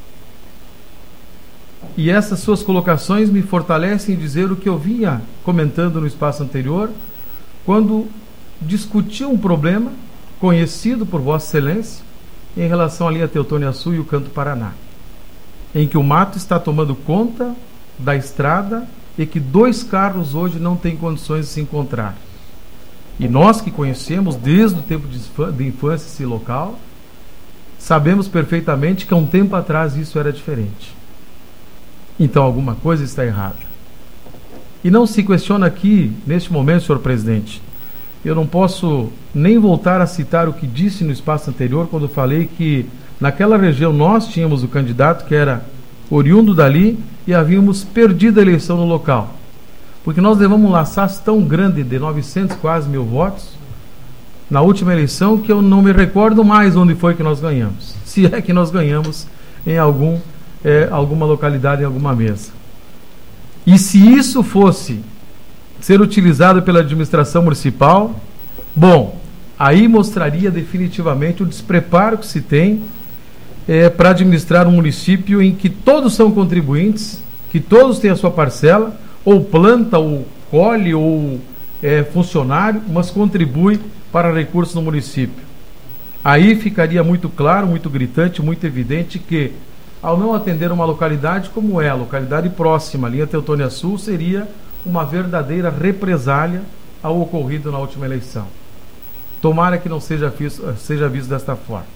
E essas suas colocações me fortalecem em dizer o que eu vinha comentando no espaço anterior, quando discutiu um problema conhecido por Vossa Excelência em relação à linha Teutônia Sul e o Canto Paraná, em que o mato está tomando conta da estrada e que dois carros hoje não têm condições de se encontrar. E nós que conhecemos desde o tempo de infância esse local, sabemos perfeitamente que há um tempo atrás isso era diferente. Então alguma coisa está errada. E não se questiona aqui, neste momento, senhor presidente, eu não posso nem voltar a citar o que disse no espaço anterior, quando falei que naquela região nós tínhamos o candidato que era oriundo dali e havíamos perdido a eleição no local. Porque nós levamos um laçaço tão grande de novecentos quase mil votos na última eleição que eu não me recordo mais onde foi que nós ganhamos. Se é que nós ganhamos em algum, é, alguma localidade, em alguma mesa. E se isso fosse ser utilizado pela administração municipal, bom, aí mostraria definitivamente o despreparo que se tem é, para administrar um município em que todos são contribuintes, que todos têm a sua parcela, ou planta, ou colhe, ou é, funcionário, mas contribui para recursos no município. Aí ficaria muito claro, muito gritante, muito evidente que, ao não atender uma localidade como é, a localidade próxima, a linha Teutônia Sul, seria uma verdadeira represália ao ocorrido na última eleição. Tomara que não seja visto, seja visto desta forma.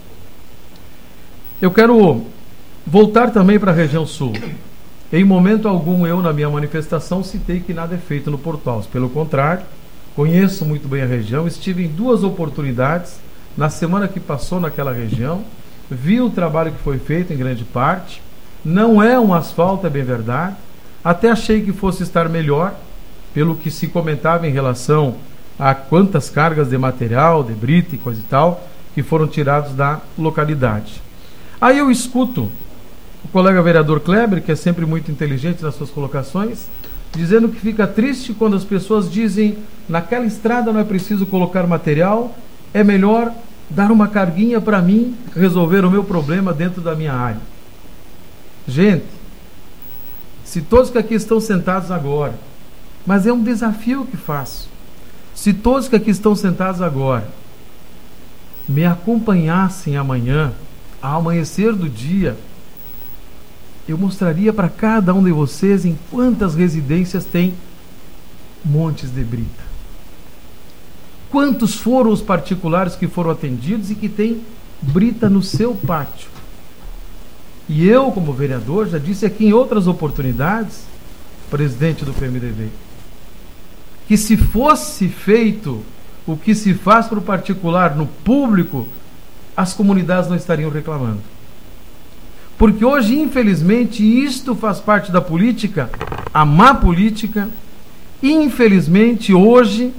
Eu quero voltar também para a região sul. Em momento algum eu, na minha manifestação, citei que nada é feito no Porto. Pelo contrário, conheço muito bem a região, estive em duas oportunidades na semana que passou naquela região, vi o trabalho que foi feito em grande parte, não é um asfalto, é bem verdade, até achei que fosse estar melhor, pelo que se comentava em relação a quantas cargas de material, de brita e coisa e tal, que foram tirados da localidade. Aí eu escuto o colega vereador Kleber, que é sempre muito inteligente nas suas colocações, dizendo que fica triste quando as pessoas dizem naquela estrada não é preciso colocar material, é melhor dar uma carguinha para mim resolver o meu problema dentro da minha área. Gente, se todos que aqui estão sentados agora, mas é um desafio que faço, se todos que aqui estão sentados agora me acompanhassem amanhã, ao amanhecer do dia, eu mostraria para cada um de vocês em quantas residências tem montes de brita. Quantos foram os particulares que foram atendidos e que tem brita no seu pátio? E eu, como vereador, já disse aqui em outras oportunidades, presidente do P M D B, que se fosse feito o que se faz para o particular no público, as comunidades não estariam reclamando. Porque hoje, infelizmente, isto faz parte da política, a má política. Infelizmente, hoje,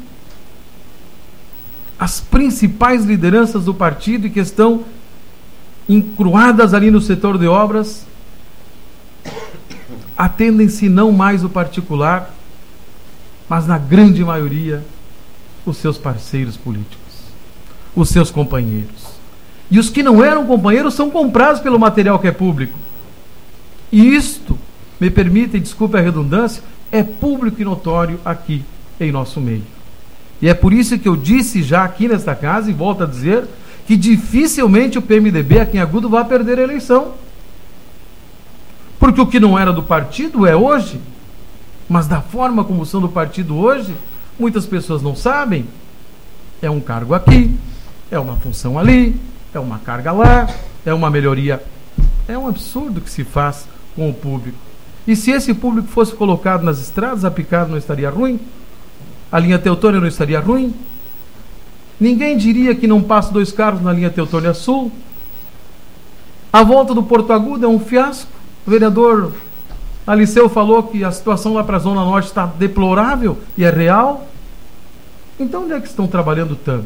as principais lideranças do partido e que estão encruadas ali no setor de obras atendem-se não mais o particular, mas na grande maioria os seus parceiros políticos, os seus companheiros. E os que não eram companheiros são comprados pelo material que é público. E isto, me permitem, desculpe a redundância, é público e notório aqui em nosso meio. E é por isso que eu disse já aqui nesta casa, e volto a dizer, que dificilmente o P M D B aqui em Agudo vai perder a eleição. Porque o que não era do partido é hoje, mas da forma como são do partido hoje, muitas pessoas não sabem. É um cargo aqui, é uma função ali, é uma carga lá, é uma melhoria. É um absurdo que se faz com o público. E se esse público fosse colocado nas estradas, a picada não estaria ruim? A linha Teutônia não estaria ruim? Ninguém diria que não passa dois carros na linha Teutônia Sul? A volta do Porto Agudo é um fiasco. O vereador Aliceu falou que a situação lá para a Zona Norte está deplorável e é real. Então onde é que estão trabalhando tanto?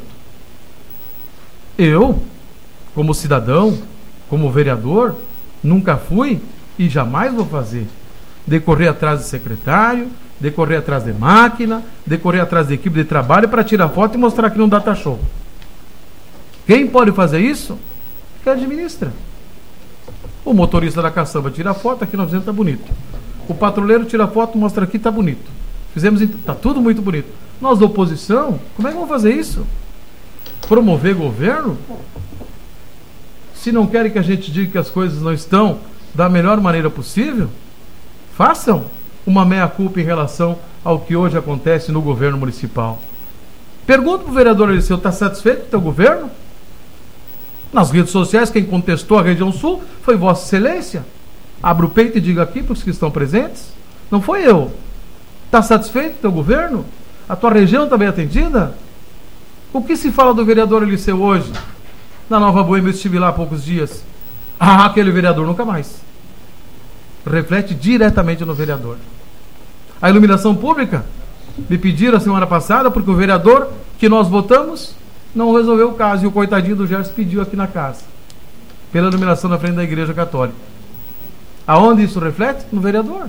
Eu, como cidadão, como vereador, nunca fui e jamais vou fazer. Decorrer atrás de secretário, decorrer atrás de máquina, decorrer atrás de equipe de trabalho para tirar foto e mostrar aqui no data show. Quem pode fazer isso? Quem administra. O motorista da caçamba tira foto, aqui nós dizemos está bonito. O patrulheiro tira foto, mostra aqui, está bonito. Fizemos, está tudo muito bonito. Nós da oposição, como é que vamos fazer isso? Promover governo? Se não querem que a gente diga que as coisas não estão da melhor maneira possível, façam uma meia-culpa em relação ao que hoje acontece no governo municipal. Pergunto para o vereador Eliseu, está satisfeito com o teu governo? Nas redes sociais, quem contestou a região sul foi Vossa Excelência. Abra o peito e diga aqui para os que estão presentes. Não foi eu. Está satisfeito com o teu governo? A tua região está bem atendida? O que se fala do vereador Eliseu hoje? Na Nova Boêmia, eu estive lá há poucos dias. Ah, aquele vereador nunca mais. Reflete diretamente no vereador. A iluminação pública, me pediram a semana passada, porque o vereador que nós votamos não resolveu o caso, e o coitadinho do Gerson pediu aqui na casa, pela iluminação na frente da Igreja Católica. Aonde isso reflete? No vereador.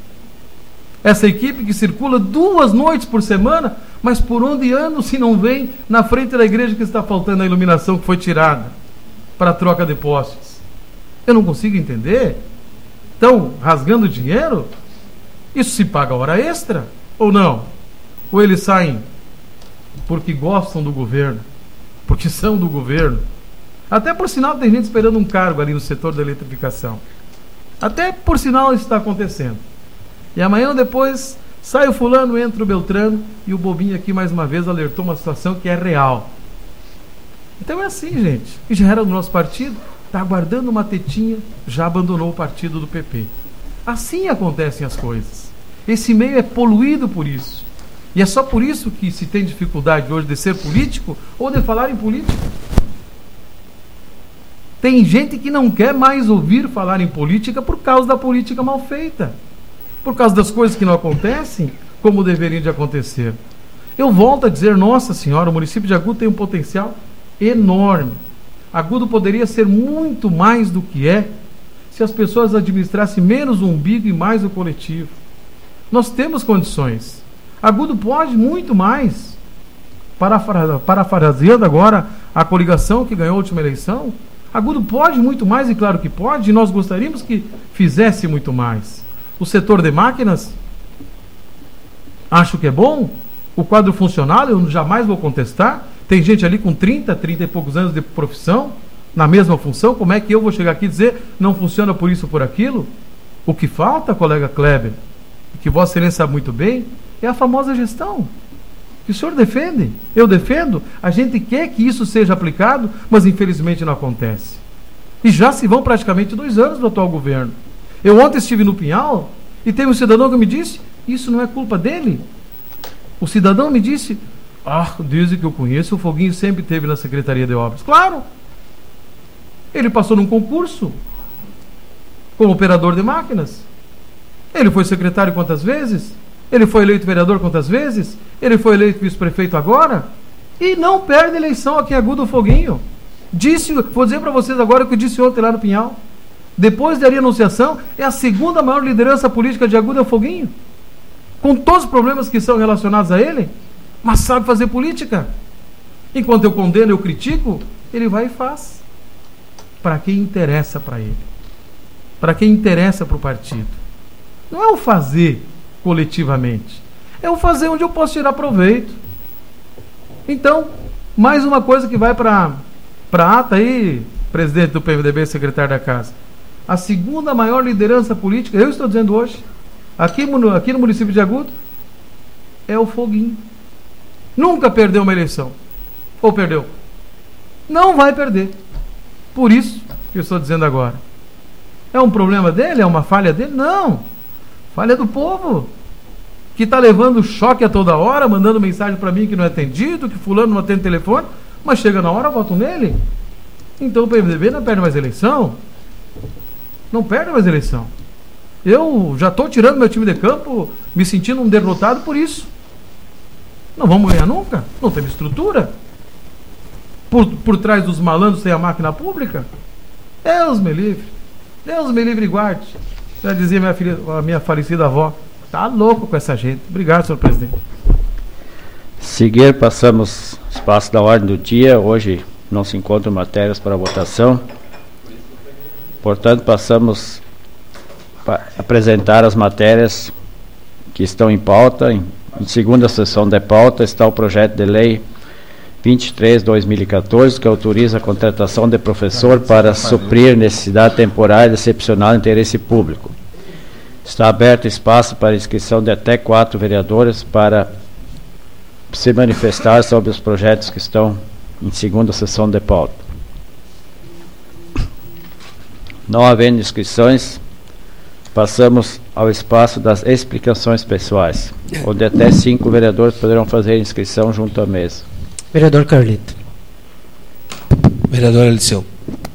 Essa equipe que circula duas noites por semana, mas por onde anos se não vem na frente da igreja que está faltando a iluminação que foi tirada para a troca de postes. Eu não consigo entender. Estão rasgando dinheiro? Isso se paga hora extra ou não? Ou eles saem porque gostam do governo, porque são do governo? Até por sinal tem gente esperando um cargo ali no setor da eletrificação. Até por sinal isso está acontecendo. E amanhã ou depois sai o fulano, entra o Beltrano, e o bobinho aqui mais uma vez alertou uma situação que é real. Então é assim, gente. Que já era do nosso partido, está aguardando uma tetinha, já abandonou o partido do P P. Assim acontecem as coisas. Esse meio é poluído por isso. E é só por isso que se tem dificuldade hoje de ser político ou de falar em política. Tem gente que não quer mais ouvir falar em política por causa da política mal feita. Por causa das coisas que não acontecem como deveriam de acontecer. Eu volto a dizer, nossa senhora, o município de Agudo tem um potencial enorme. Agudo poderia ser muito mais do que é se as pessoas administrassem menos o umbigo e mais o coletivo. Nós temos condições. Agudo pode muito mais. Parafra- parafraseando agora a coligação que ganhou a última eleição. Agudo pode muito mais, e claro que pode, e nós gostaríamos que fizesse muito mais. O setor de máquinas, acho que é bom. O quadro funcional, eu jamais vou contestar. Tem gente ali com trinta, trinta e poucos anos de profissão, na mesma função. Como é que eu vou chegar aqui e dizer não funciona por isso ou por aquilo? O que falta, colega Kleber, que Vossa Excelência sabe muito bem, é a famosa gestão, que o senhor defende, eu defendo. A gente quer que isso seja aplicado, mas infelizmente não acontece. E já se vão praticamente dois anos do atual governo. Eu ontem estive no Pinhal e teve um cidadão que me disse, isso não é culpa dele. O cidadão me disse, ah, dizem que eu conheço, o Foguinho sempre esteve na Secretaria de Obras. Claro! Ele passou num concurso como operador de máquinas. Ele foi secretário quantas vezes? Ele foi eleito vereador quantas vezes? Ele foi eleito vice-prefeito agora? E não perde eleição aqui em Agudo Foguinho. Disse, vou dizer para vocês agora o que eu disse ontem lá no Pinhal. Depois da anunciação, é a segunda maior liderança política de Agudo Foguinho. Com todos os problemas que são relacionados a ele, mas sabe fazer política. Enquanto eu condeno, eu critico, ele vai e faz. Para quem interessa para ele. Para quem interessa para o partido. Não é o fazer coletivamente. É o fazer onde eu posso tirar proveito. Então, mais uma coisa que vai para a ata aí, presidente do P M D B, secretário da Casa. A segunda maior liderança política, eu estou dizendo hoje, aqui no, aqui no município de Agudo, é o Foguinho. Nunca perdeu uma eleição. Ou perdeu? Não vai perder. Por isso que eu estou dizendo agora. É um problema dele? É uma falha dele? Não. Falha do povo. Que está levando choque a toda hora, mandando mensagem para mim que não é atendido, que fulano não atende o telefone, mas chega na hora, votam nele. Então o P M D B não perde mais eleição. Não perde mais eleição. Eu já estou tirando meu time de campo, me sentindo um derrotado por isso. Não vamos ganhar nunca. Não teve estrutura. Por, por trás dos malandros tem a máquina pública. Deus me livre. Deus me livre e guarde. Já dizia minha filha, a minha falecida avó. Tá louco com essa gente. Obrigado, senhor presidente. Seguir, passamos espaço da ordem do dia. Hoje não se encontram matérias para votação. Portanto, passamos a apresentar as matérias que estão em pauta. Em, em segunda sessão de pauta está o projeto de lei vinte e três barra dois mil e quatorze, que autoriza a contratação de professor para suprir necessidade temporária de excepcional interesse público. Está aberto espaço para inscrição de até quatro vereadores para se manifestar sobre os projetos que estão em segunda sessão de pauta. Não havendo inscrições, passamos ao espaço das explicações pessoais, onde até cinco vereadores poderão fazer inscrição junto à mesa. Vereador Carlito. Vereador Eliseu.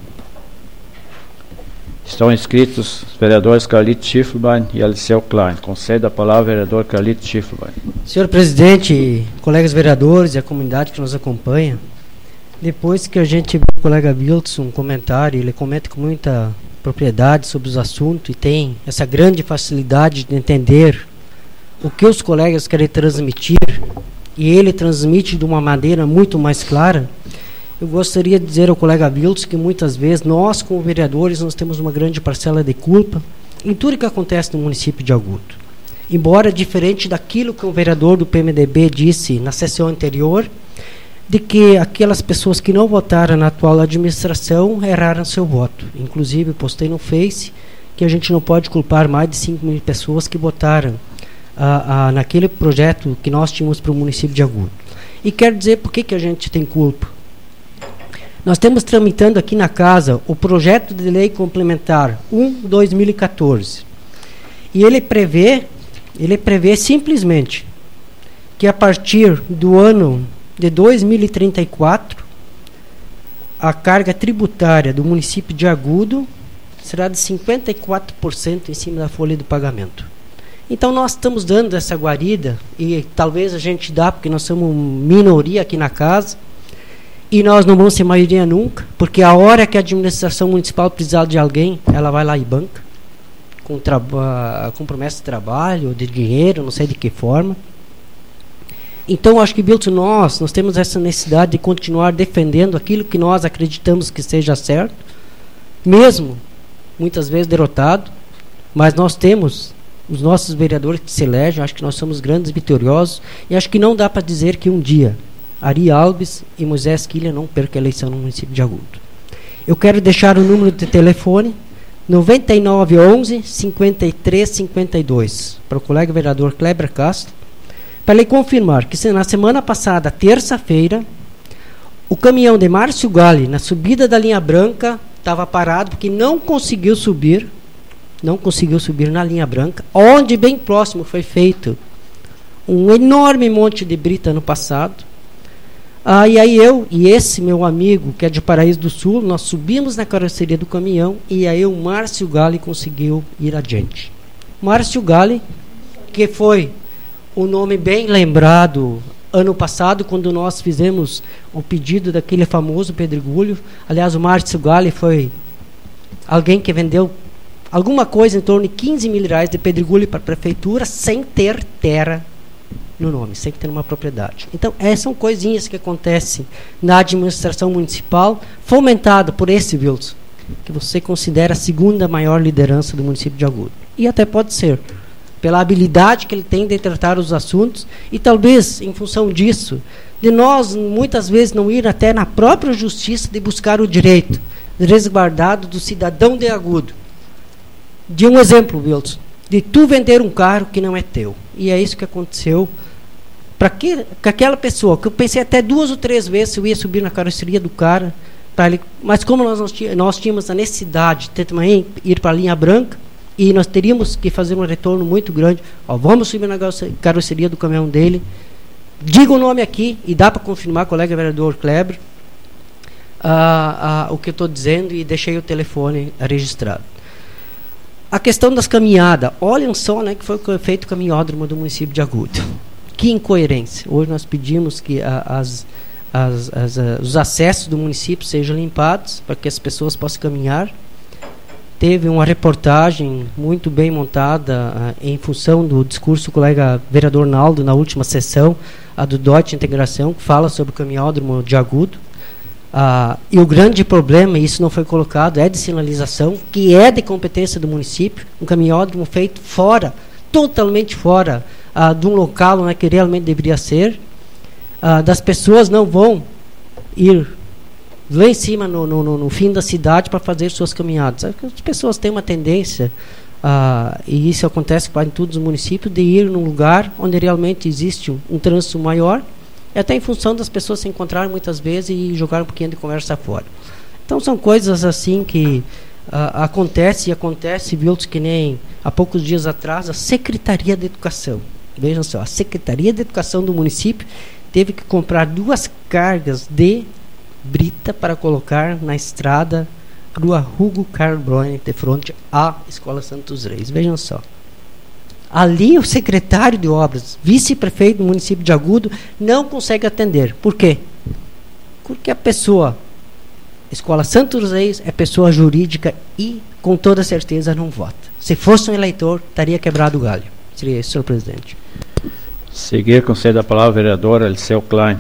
Estão inscritos os vereadores Carlito Schiffelbein e Eliseu Klein. Concedo a palavra ao vereador Carlito Schiffelbein. Senhor presidente, colegas vereadores e a comunidade que nos acompanha, depois que a gente viu o colega Wilson um comentário, ele comenta com muita propriedade sobre os assuntos e tem essa grande facilidade de entender o que os colegas querem transmitir, e ele transmite de uma maneira muito mais clara. Eu gostaria de dizer ao colega Wilson que muitas vezes nós, como vereadores, nós temos uma grande parcela de culpa em tudo que acontece no município de Agudo. Embora diferente daquilo que o vereador do P M D B disse na sessão anterior, de que aquelas pessoas que não votaram na atual administração erraram seu voto. Inclusive, postei no Face que a gente não pode culpar mais de cinco mil pessoas que votaram ah, ah, naquele projeto que nós tínhamos para o município de Agudo. E quero dizer por que, que a gente tem culpa. Nós estamos tramitando aqui na casa o projeto de lei complementar um barra dois mil e quatorze. E ele prevê, ele prevê simplesmente que a partir do ano de dois mil e trinta e quatro, a carga tributária do município de Agudo será de cinquenta e quatro por cento em cima da folha do pagamento. Então nós estamos dando essa guarida, e talvez a gente dá, porque nós somos minoria aqui na casa, e nós não vamos ser maioria nunca, porque a hora que a administração municipal precisar de alguém, ela vai lá e banca, com, com promessa de trabalho, de dinheiro, não sei de que forma. então, acho que, Bilton, nós, nós temos essa necessidade de continuar defendendo aquilo que nós acreditamos que seja certo, mesmo, muitas vezes, derrotado, mas nós temos os nossos vereadores que se elegem, acho que nós somos grandes vitoriosos, e acho que não dá para dizer que um dia Ari Alves e Moisés Quilha não percam a eleição no município de Agudo. Eu quero deixar o número de telefone noventa e nove onze, cinquenta e três cinquenta e dois para o colega vereador Kleber Castro, para lhe confirmar que se na semana passada, terça-feira, o caminhão de Márcio Galli, na subida da linha branca, estava parado porque não conseguiu subir, não conseguiu subir na linha branca, onde bem próximo foi feito um enorme monte de brita no passado. Ah, e aí eu e esse meu amigo, que é de Paraíso do Sul, nós subimos na carroceria do caminhão e aí o Márcio Galli conseguiu ir adiante. Márcio Galli, que foi o nome bem lembrado ano passado, quando nós fizemos o pedido daquele famoso pedregulho. Aliás, o Márcio Galli foi alguém que vendeu alguma coisa em torno de quinze mil reais de pedregulho para a prefeitura, sem ter terra no nome, sem ter uma propriedade. Então, essas são coisinhas que acontecem na administração municipal, fomentada por esse Wilson, que você considera a segunda maior liderança do município de Agudo. E até pode ser, pela habilidade que ele tem de tratar os assuntos, e talvez, em função disso, de nós, muitas vezes, não ir até na própria justiça de buscar o direito resguardado do cidadão de Agudo. De um exemplo, Wilson, de tu vender um carro que não é teu. E é isso que aconteceu para que, aquela pessoa, que eu pensei até duas ou três vezes se eu ia subir na carroceria do cara, ele, mas como nós, nós tínhamos a necessidade de também ir para a linha branca, e nós teríamos que fazer um retorno muito grande, ó, vamos subir na carroceria do caminhão dele, diga o nome aqui, e dá para confirmar, colega vereador Kleber, ah, ah, o que eu estou dizendo, e deixei o telefone registrado. A questão das caminhadas, olhem só, né, que foi feito o caminhódromo do município de Agudo. Que incoerência. Hoje nós pedimos que a, as, as, as, a, os acessos do município sejam limpados para que as pessoas possam caminhar. Teve uma reportagem muito bem montada uh, em função do discurso do colega vereador Naldo na última sessão, a do D O T Integração, que fala sobre o caminhódromo de Agudo. Uh, e o grande problema, e isso não foi colocado, é de sinalização, que é de competência do município, um caminhódromo feito fora, totalmente fora uh, de um local onde que realmente deveria ser. Uh, das pessoas não vão ir lá em cima no, no, no fim da cidade para fazer suas caminhadas. As pessoas têm uma tendência, uh, e isso acontece quase em todos os municípios, de ir num lugar onde realmente existe um, um trânsito maior, até em função das pessoas se encontrarem muitas vezes e jogar um pouquinho de conversa fora. Então são coisas assim que uh, acontece e acontece, viu, que nem há poucos dias atrás a Secretaria de Educação, vejam só, a Secretaria de Educação do município teve que comprar duas cargas de brita para colocar na estrada Rua Hugo Carbrone, de frente à Escola Santos Reis. Vejam só. Ali o secretário de obras, vice-prefeito do município de Agudo, não consegue atender. Por quê? Porque a pessoa, Escola Santos Reis, é pessoa jurídica e com toda certeza não vota. Se fosse um eleitor, estaria quebrado o galho. Seria isso, senhor presidente. Seguir, concedo a palavra ao vereador Eliseu Klein.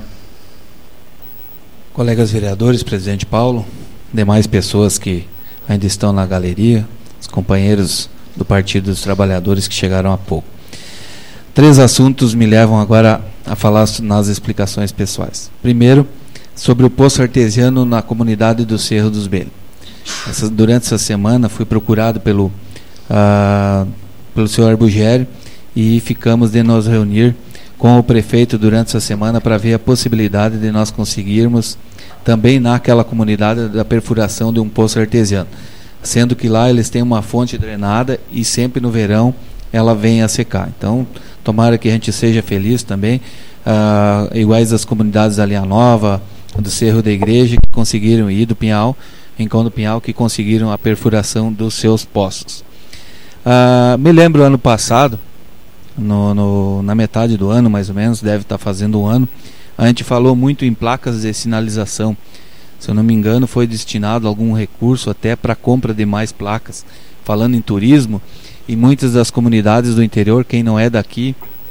Colegas vereadores, presidente Paulo, demais pessoas que ainda estão na galeria, os companheiros do Partido dos Trabalhadores que chegaram há pouco. Três assuntos me levam agora a falar nas explicações pessoais. Primeiro, sobre o poço artesiano na comunidade do Cerro dos Belhos. Essa, durante essa semana fui procurado pelo, ah, pelo senhor Arbugério e ficamos de nos reunir com o prefeito durante essa semana para ver a possibilidade de nós conseguirmos também naquela comunidade da perfuração de um poço artesiano, sendo que lá eles têm uma fonte drenada e sempre no verão ela vem a secar. Então, tomara que a gente seja feliz também, uh, iguais as comunidades da Linha Nova, do Cerro da Igreja, que conseguiram ir, do Pinhal, Rincão do Pinhal, que conseguiram a perfuração dos seus poços. Uh, me lembro ano passado, no, no, na metade do ano mais ou menos, deve estar fazendo um ano, a gente falou muito em placas de sinalização. Se eu não me engano, foi destinado algum recurso até para a compra de mais placas. Falando em turismo, e muitas das comunidades do interior, quem não é daqui,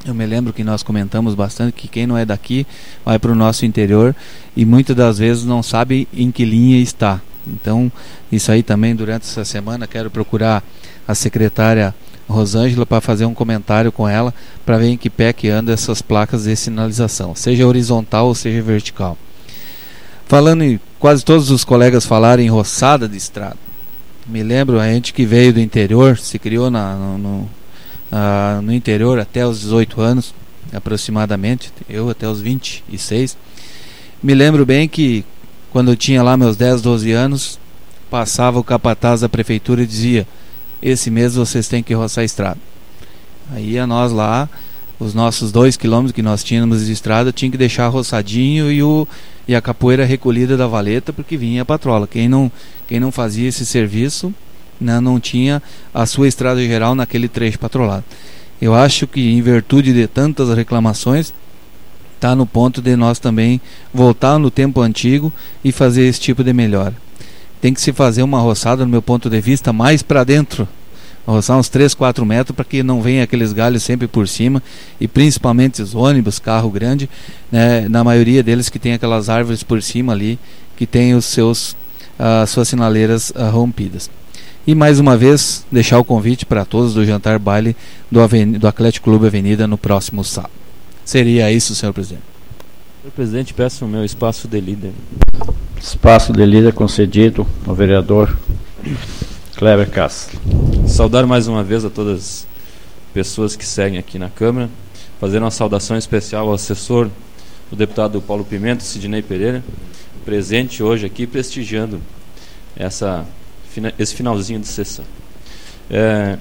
Eu me lembro que nós comentamos bastante que quem não é daqui vai para o nosso interior e muitas das vezes não sabe em que linha está. Então, isso aí também durante essa semana quero procurar a secretária Rosângela para fazer um comentário com ela para ver em que pé que andam essas placas de sinalização, seja horizontal ou seja vertical. Falando em quase todos os colegas falaram em roçada de estrada. Me lembro a gente que veio do interior, se criou na, no, no, uh, no interior até os dezoito anos aproximadamente, eu até os vinte e seis. Me lembro bem que quando eu tinha lá meus dez, doze anos, passava o capataz da prefeitura e dizia: esse mês vocês têm que roçar a estrada. Aí a nós lá, os nossos dois quilômetros que nós tínhamos de estrada, tinha que deixar roçadinho e, o, e a capoeira recolhida da valeta, porque vinha a patrola. Quem não, quem não fazia esse serviço, né, não tinha a sua estrada geral naquele trecho patrolado. Eu acho que em virtude de tantas reclamações, está no ponto de nós também voltar no tempo antigo e fazer esse tipo de melhora. Tem que se fazer uma roçada, no meu ponto de vista, mais para dentro, roçar uns três, quatro metros para que não venha aqueles galhos sempre por cima, e principalmente os ônibus, carro grande, né, na maioria deles que tem aquelas árvores por cima ali, que tem os seus, as suas sinaleiras uh, rompidas. E mais uma vez deixar o convite para todos do jantar baile do, Aven- do Atlético Clube Avenida no próximo sábado. Seria isso, senhor presidente. Senhor presidente, peço o meu espaço de líder. Espaço de líder concedido ao vereador Kleber Castro. Saudar mais uma vez a todas as pessoas que seguem aqui na Câmara, fazer uma saudação especial ao assessor, o deputado Paulo Pimenta, Sidney Pereira, presente hoje aqui prestigiando essa, esse finalzinho de sessão. É,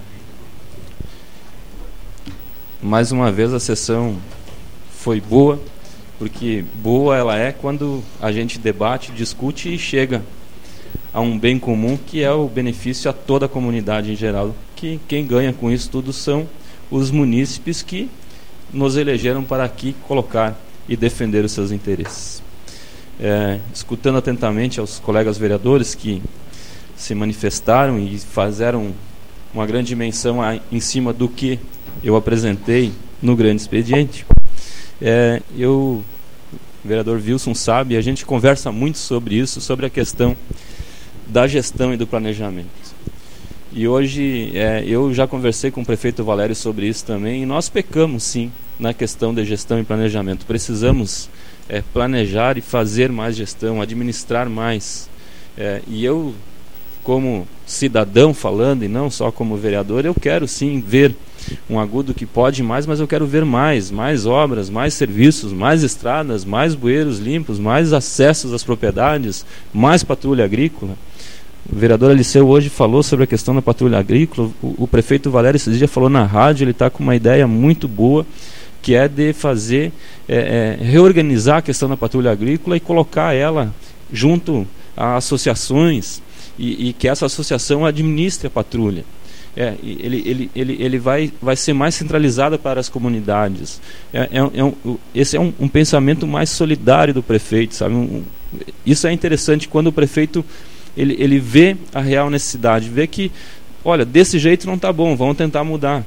mais uma vez a sessão foi boa, porque boa ela é quando a gente debate, discute e chega a um bem comum, que é o benefício a toda a comunidade em geral, que quem ganha com isso tudo são os munícipes que nos elegeram para aqui colocar e defender os seus interesses. É, escutando atentamente aos colegas vereadores que se manifestaram e fizeram uma grande menção a, em cima do que eu apresentei no grande expediente, é, eu, o vereador Wilson sabe, a gente conversa muito sobre isso, sobre a questão da gestão e do planejamento. E hoje é, eu já conversei com o prefeito Valério sobre isso também, e nós pecamos sim na questão de gestão e planejamento. Precisamos é, planejar e fazer mais gestão, administrar mais. É, e eu, como cidadão falando, e não só como vereador, eu quero sim ver um Agudo que pode mais, mas eu quero ver mais, mais obras, mais serviços, mais estradas, mais bueiros limpos, mais acessos às propriedades, mais patrulha agrícola. O vereador Aliceu hoje falou sobre a questão da patrulha agrícola. O, o prefeito Valério esse dia falou na rádio, ele está com uma ideia muito boa, que é de fazer, é, é, reorganizar a questão da patrulha agrícola e colocar ela junto a associações, e, e que essa associação administre a patrulha. É, ele ele, ele, ele vai, vai ser mais centralizada para as comunidades. É, é, é um, esse é um, um pensamento mais solidário do prefeito, sabe? Um, isso é interessante quando o prefeito ele, ele vê a real necessidade, vê que, olha, desse jeito não está bom, vamos tentar mudar.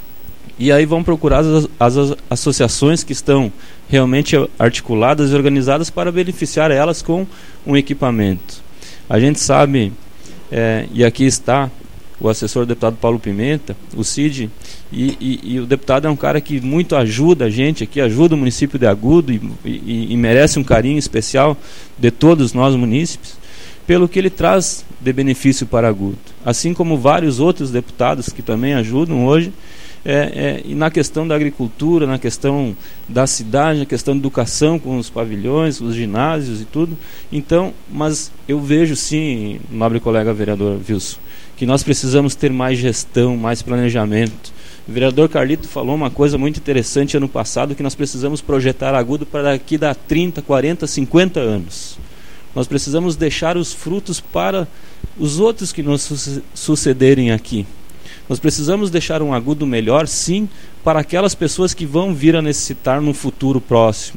E aí vão procurar as, as associações que estão realmente articuladas e organizadas para beneficiar elas com um equipamento. A gente sabe, é, e aqui está o assessor do deputado Paulo Pimenta, o Cid, e, e, e o deputado é um cara que muito ajuda a gente aqui, ajuda o município de Agudo, e, e, e merece um carinho especial de todos nós munícipes, pelo que ele traz de benefício para Agudo. Assim como vários outros deputados que também ajudam hoje, é, é, e na questão da agricultura, na questão da cidade, na questão da educação com os pavilhões, os ginásios e tudo. Então, mas eu vejo sim, nobre colega vereador Wilson, que nós precisamos ter mais gestão, mais planejamento. O vereador Carlito falou uma coisa muito interessante ano passado, que nós precisamos projetar Agudo para daqui a trinta, quarenta, cinquenta anos. Nós precisamos deixar os frutos para os outros que nos sucederem aqui. Nós precisamos deixar um Agudo melhor, sim, para aquelas pessoas que vão vir a necessitar no futuro próximo.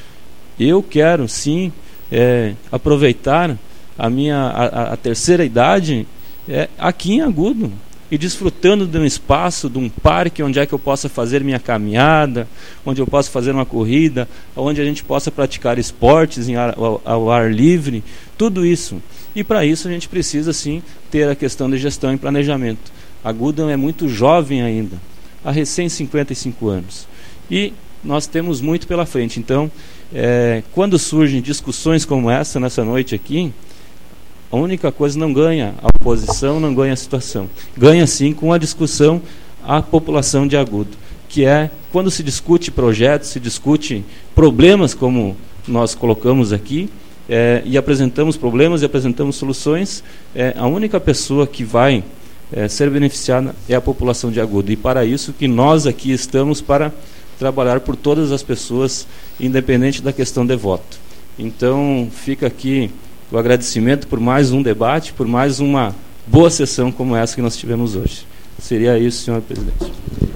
Eu quero, sim, é, aproveitar a minha a, a terceira idade é, aqui em Agudo. e desfrutando de um espaço, de um parque onde é que eu possa fazer minha caminhada, onde eu possa fazer uma corrida, onde a gente possa praticar esportes em ar, ao, ao ar livre, tudo isso. E para isso a gente precisa sim ter a questão de gestão e planejamento. A Gudem é muito jovem ainda, há recém cinquenta e cinco anos. E nós temos muito pela frente. Então, é, quando surgem discussões como essa, nessa noite aqui, a única coisa não ganha a oposição, não ganha a situação. Ganha sim com a discussão a população de Agudo, que é quando se discute projetos, se discute problemas como nós colocamos aqui, é, e apresentamos problemas e apresentamos soluções, é, a única pessoa que vai é, ser beneficiada é a população de Agudo. E para isso que nós aqui estamos para trabalhar por todas as pessoas, independente da questão de voto. Então, fica aqui o agradecimento por mais um debate, por mais uma boa sessão como essa que nós tivemos hoje. Seria isso, senhor presidente.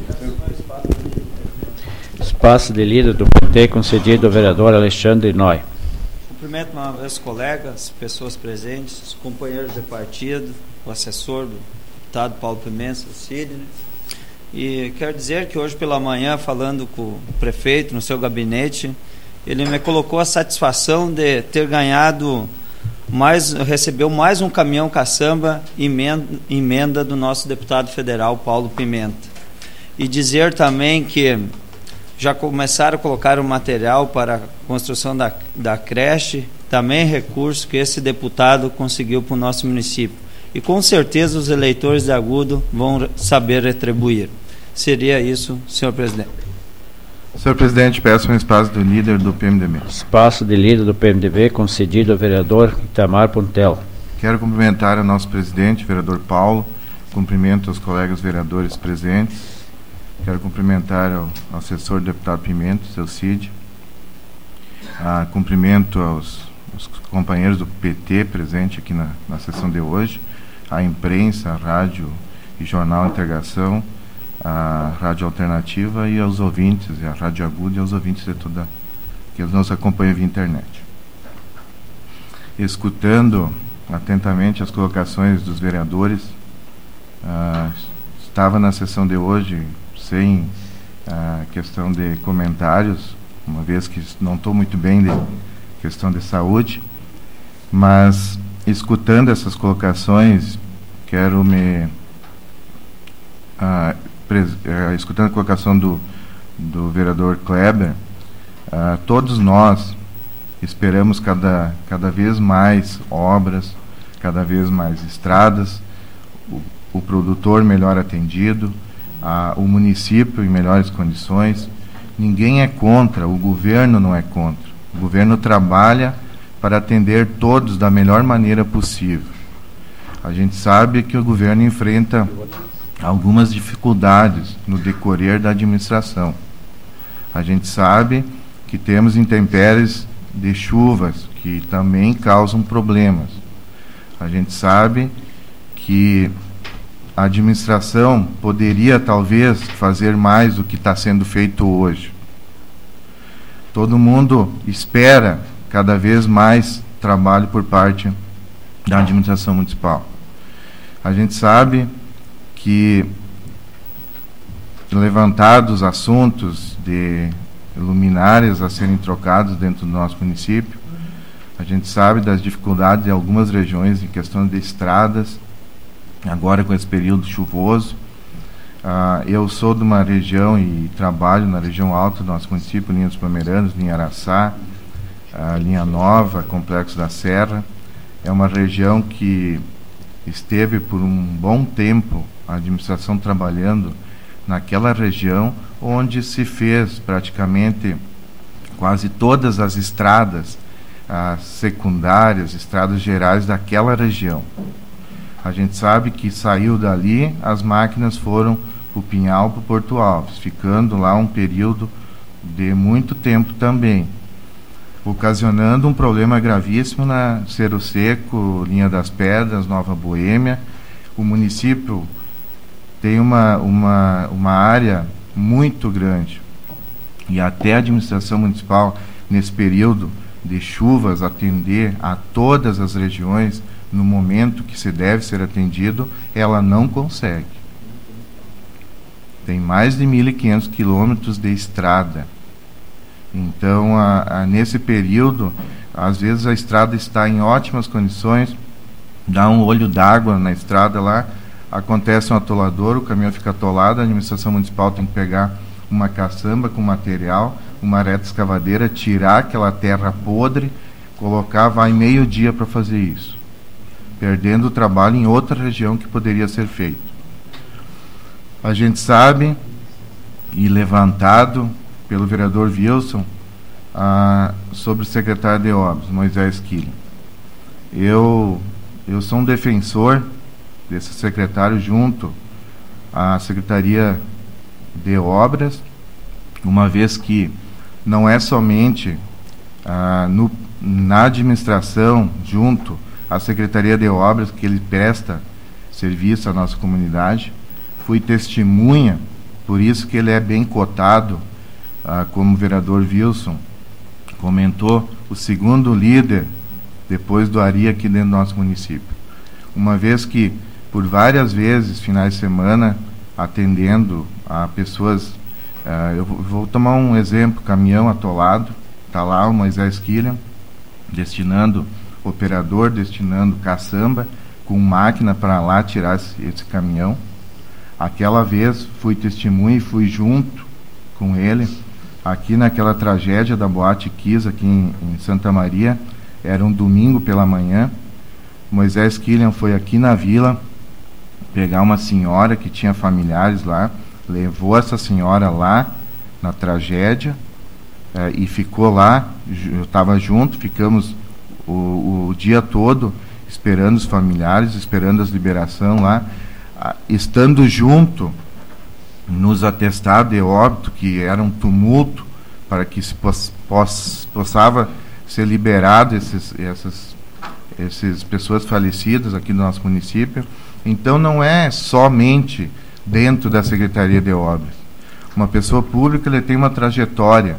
Espaço de líder do P T concedido ao vereador Alexandre Noy. Cumprimento uma vez os colegas, pessoas presentes, os companheiros de partido, o assessor do deputado Paulo Pimenta, o Sidney. E quero dizer que hoje pela manhã, falando com o prefeito no seu gabinete, ele me colocou a satisfação de ter ganhado mais, recebeu mais um caminhão caçamba emenda, emenda do nosso deputado federal Paulo Pimenta. E dizer também que já começaram a colocar o material para a construção da, da creche, também recurso que esse deputado conseguiu para o nosso município. E com certeza os eleitores de Agudo vão saber retribuir. Seria isso, senhor presidente. Senhor presidente, peço um espaço do líder do P M D B. Espaço de líder do P M D B concedido ao vereador Itamar Pontel. Quero cumprimentar o nosso presidente, vereador Paulo, cumprimento os colegas vereadores presentes, quero cumprimentar o assessor do deputado Pimenta, seu Cid, ah, cumprimento aos, aos companheiros do P T presentes aqui na, na sessão de hoje, a imprensa, a rádio e jornal Integração, a Rádio Alternativa e aos ouvintes, e a Rádio Agudo e aos ouvintes de toda que nos acompanham via internet. Escutando atentamente as colocações dos vereadores, ah, estava na sessão de hoje sem a questão de comentários, uma vez que não estou muito bem de questão de saúde, mas escutando essas colocações, quero me ah, Uh, escutando a colocação do, do vereador Kleber, uh, todos nós esperamos cada, cada vez mais obras, cada vez mais estradas, o, o produtor melhor atendido, uh, o município em melhores condições. Ninguém é contra, o governo não é contra. O governo trabalha para atender todos da melhor maneira possível. A gente sabe que o governo enfrenta algumas dificuldades no decorrer da administração. A gente sabe que temos intempéries de chuvas que também causam problemas. A gente sabe que a administração poderia talvez fazer mais do que está sendo feito hoje. Todo mundo espera cada vez mais trabalho por parte da administração municipal. A gente sabe que, levantados assuntos de luminárias a serem trocados dentro do nosso município, a gente sabe das dificuldades de algumas regiões em questão de estradas, agora com esse período chuvoso. Ah, eu sou de uma região e trabalho na região alta do nosso município, linha dos Palmeiranos, linha Araçá, a linha Nova, Complexo da Serra. É uma região que esteve por um bom tempo a administração trabalhando naquela região, onde se fez praticamente quase todas as estradas as secundárias, estradas gerais daquela região. A gente sabe que saiu dali, as máquinas foram para o Pinhal, para o Porto Alves, ficando lá um período de muito tempo também, ocasionando um problema gravíssimo na Cerro Seco, Linha das Pedras, Nova Boêmia. O município tem uma, uma, uma área muito grande e até a administração municipal, nesse período de chuvas, atender a todas as regiões no momento que se deve ser atendido, ela não consegue. tem mais de mil e quinhentos quilômetros de estrada. Então, a, a, nesse período, às vezes a estrada está em ótimas condições, dá um olho d'água na estrada lá, acontece um atolador, o caminhão fica atolado, a administração municipal tem que pegar uma caçamba com material, uma reta escavadeira, tirar aquela terra podre, colocar, vai meio dia para fazer isso, perdendo o trabalho em outra região que poderia ser feito. A gente sabe, e levantado pelo vereador Wilson, ah, sobre o secretário de Obras, Moisés Killian. Eu, eu sou um defensor desse secretário junto à Secretaria de Obras, uma vez que não é somente ah, no, na administração, junto à Secretaria de Obras, que ele presta serviço à nossa comunidade. Fui testemunha, por isso que ele é bem cotado, ah, como o vereador Wilson comentou, o segundo líder, depois do Ari, aqui dentro do nosso município. Uma vez que, por várias vezes, finais de semana, atendendo a pessoas, ah, eu vou tomar um exemplo, caminhão atolado, está lá o Moisés Killian, destinando operador, destinando caçamba, com máquina para lá tirar esse, esse caminhão. Aquela vez fui testemunha e fui junto com ele, aqui naquela tragédia da Boate Kiss, aqui em, em Santa Maria, era um domingo pela manhã. Moisés Killian foi aqui na vila pegar uma senhora que tinha familiares lá, levou essa senhora lá na tragédia eh, e ficou lá, eu estava junto, ficamos o, o dia todo esperando os familiares, esperando as liberações lá, ah, estando junto nos atestados de óbito, que era um tumulto para que se poss, poss, possava ser liberado esses, essas, essas pessoas falecidas aqui no nosso município. Então não é somente dentro da Secretaria de Obras. Uma pessoa pública, ele tem uma trajetória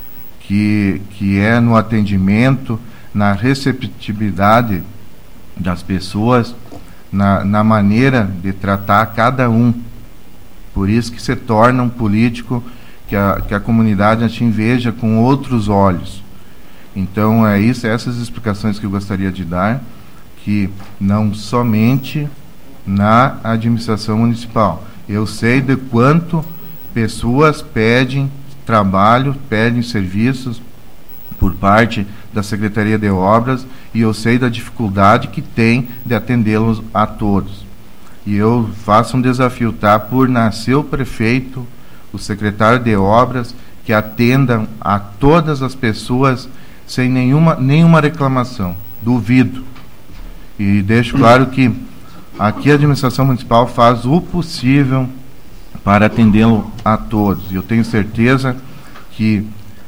que, que é no atendimento, na receptividade das pessoas, na, na maneira de tratar cada um. Por isso que se torna um político que a, que a comunidade assim veja com outros olhos. Então, é isso, essas explicações que eu gostaria de dar, que não somente na administração municipal. Eu sei de quanto pessoas pedem trabalho, pedem serviços por parte da Secretaria de Obras, e eu sei da dificuldade que tem de atendê-los a todos. E eu faço um desafio, tá? Por nascer o prefeito, o secretário de Obras, que atendam a todas as pessoas sem nenhuma, nenhuma reclamação. Duvido. E deixo claro que aqui a administração municipal faz o possível para atendê-lo a todos. E eu tenho certeza que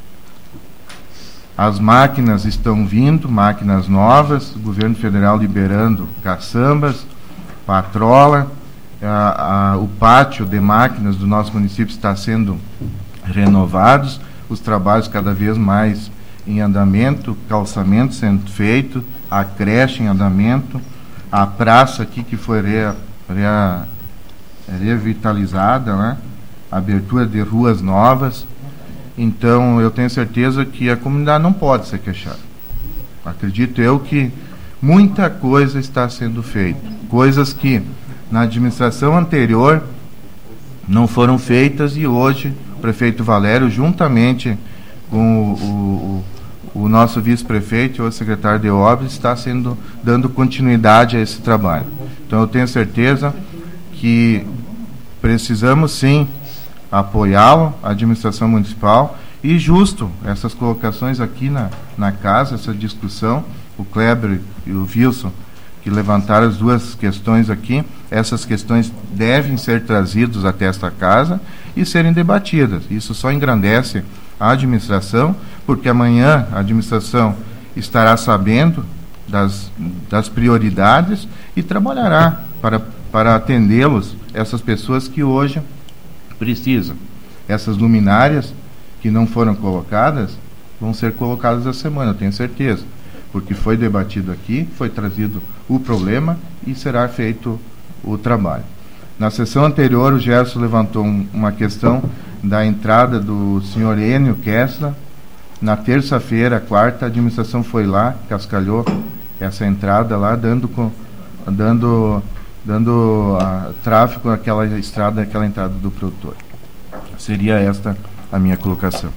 as máquinas estão vindo, máquinas novas, o governo federal liberando caçambas, patrola, a, a, o pátio de máquinas do nosso município está sendo renovados, os trabalhos cada vez mais em andamento, calçamento sendo feito, a creche em andamento, a praça aqui que foi re, re, revitalizada, né? Abertura de ruas novas. Então eu tenho certeza que a comunidade não pode ser queixada. Acredito eu que muita coisa está sendo feita, coisas que na administração anterior não foram feitas, e hoje o prefeito Valério, juntamente com o, o, o nosso vice-prefeito e o secretário de Obras, está sendo, dando continuidade a esse trabalho. Então eu tenho certeza que precisamos sim apoiá-lo, a administração municipal, e justo essas colocações aqui na, na casa, essa discussão, o Kleber e o Wilson, que levantaram as duas questões aqui, essas questões devem ser trazidas até esta casa e serem debatidas. Isso só engrandece a administração, porque amanhã a administração estará sabendo das, das prioridades e trabalhará para, para atendê-los, essas pessoas que hoje precisam. Essas luminárias que não foram colocadas vão ser colocadas essa semana, eu tenho certeza, porque foi debatido aqui, foi trazido o problema e será feito o trabalho. Na sessão anterior, o Gerson levantou um, uma questão da entrada do senhor Enio Kessler. Na terça-feira, quarta, a administração foi lá, cascalhou essa entrada lá, dando, com, dando, dando a, tráfego àquela estrada, àquela entrada do produtor. Seria esta a minha colocação.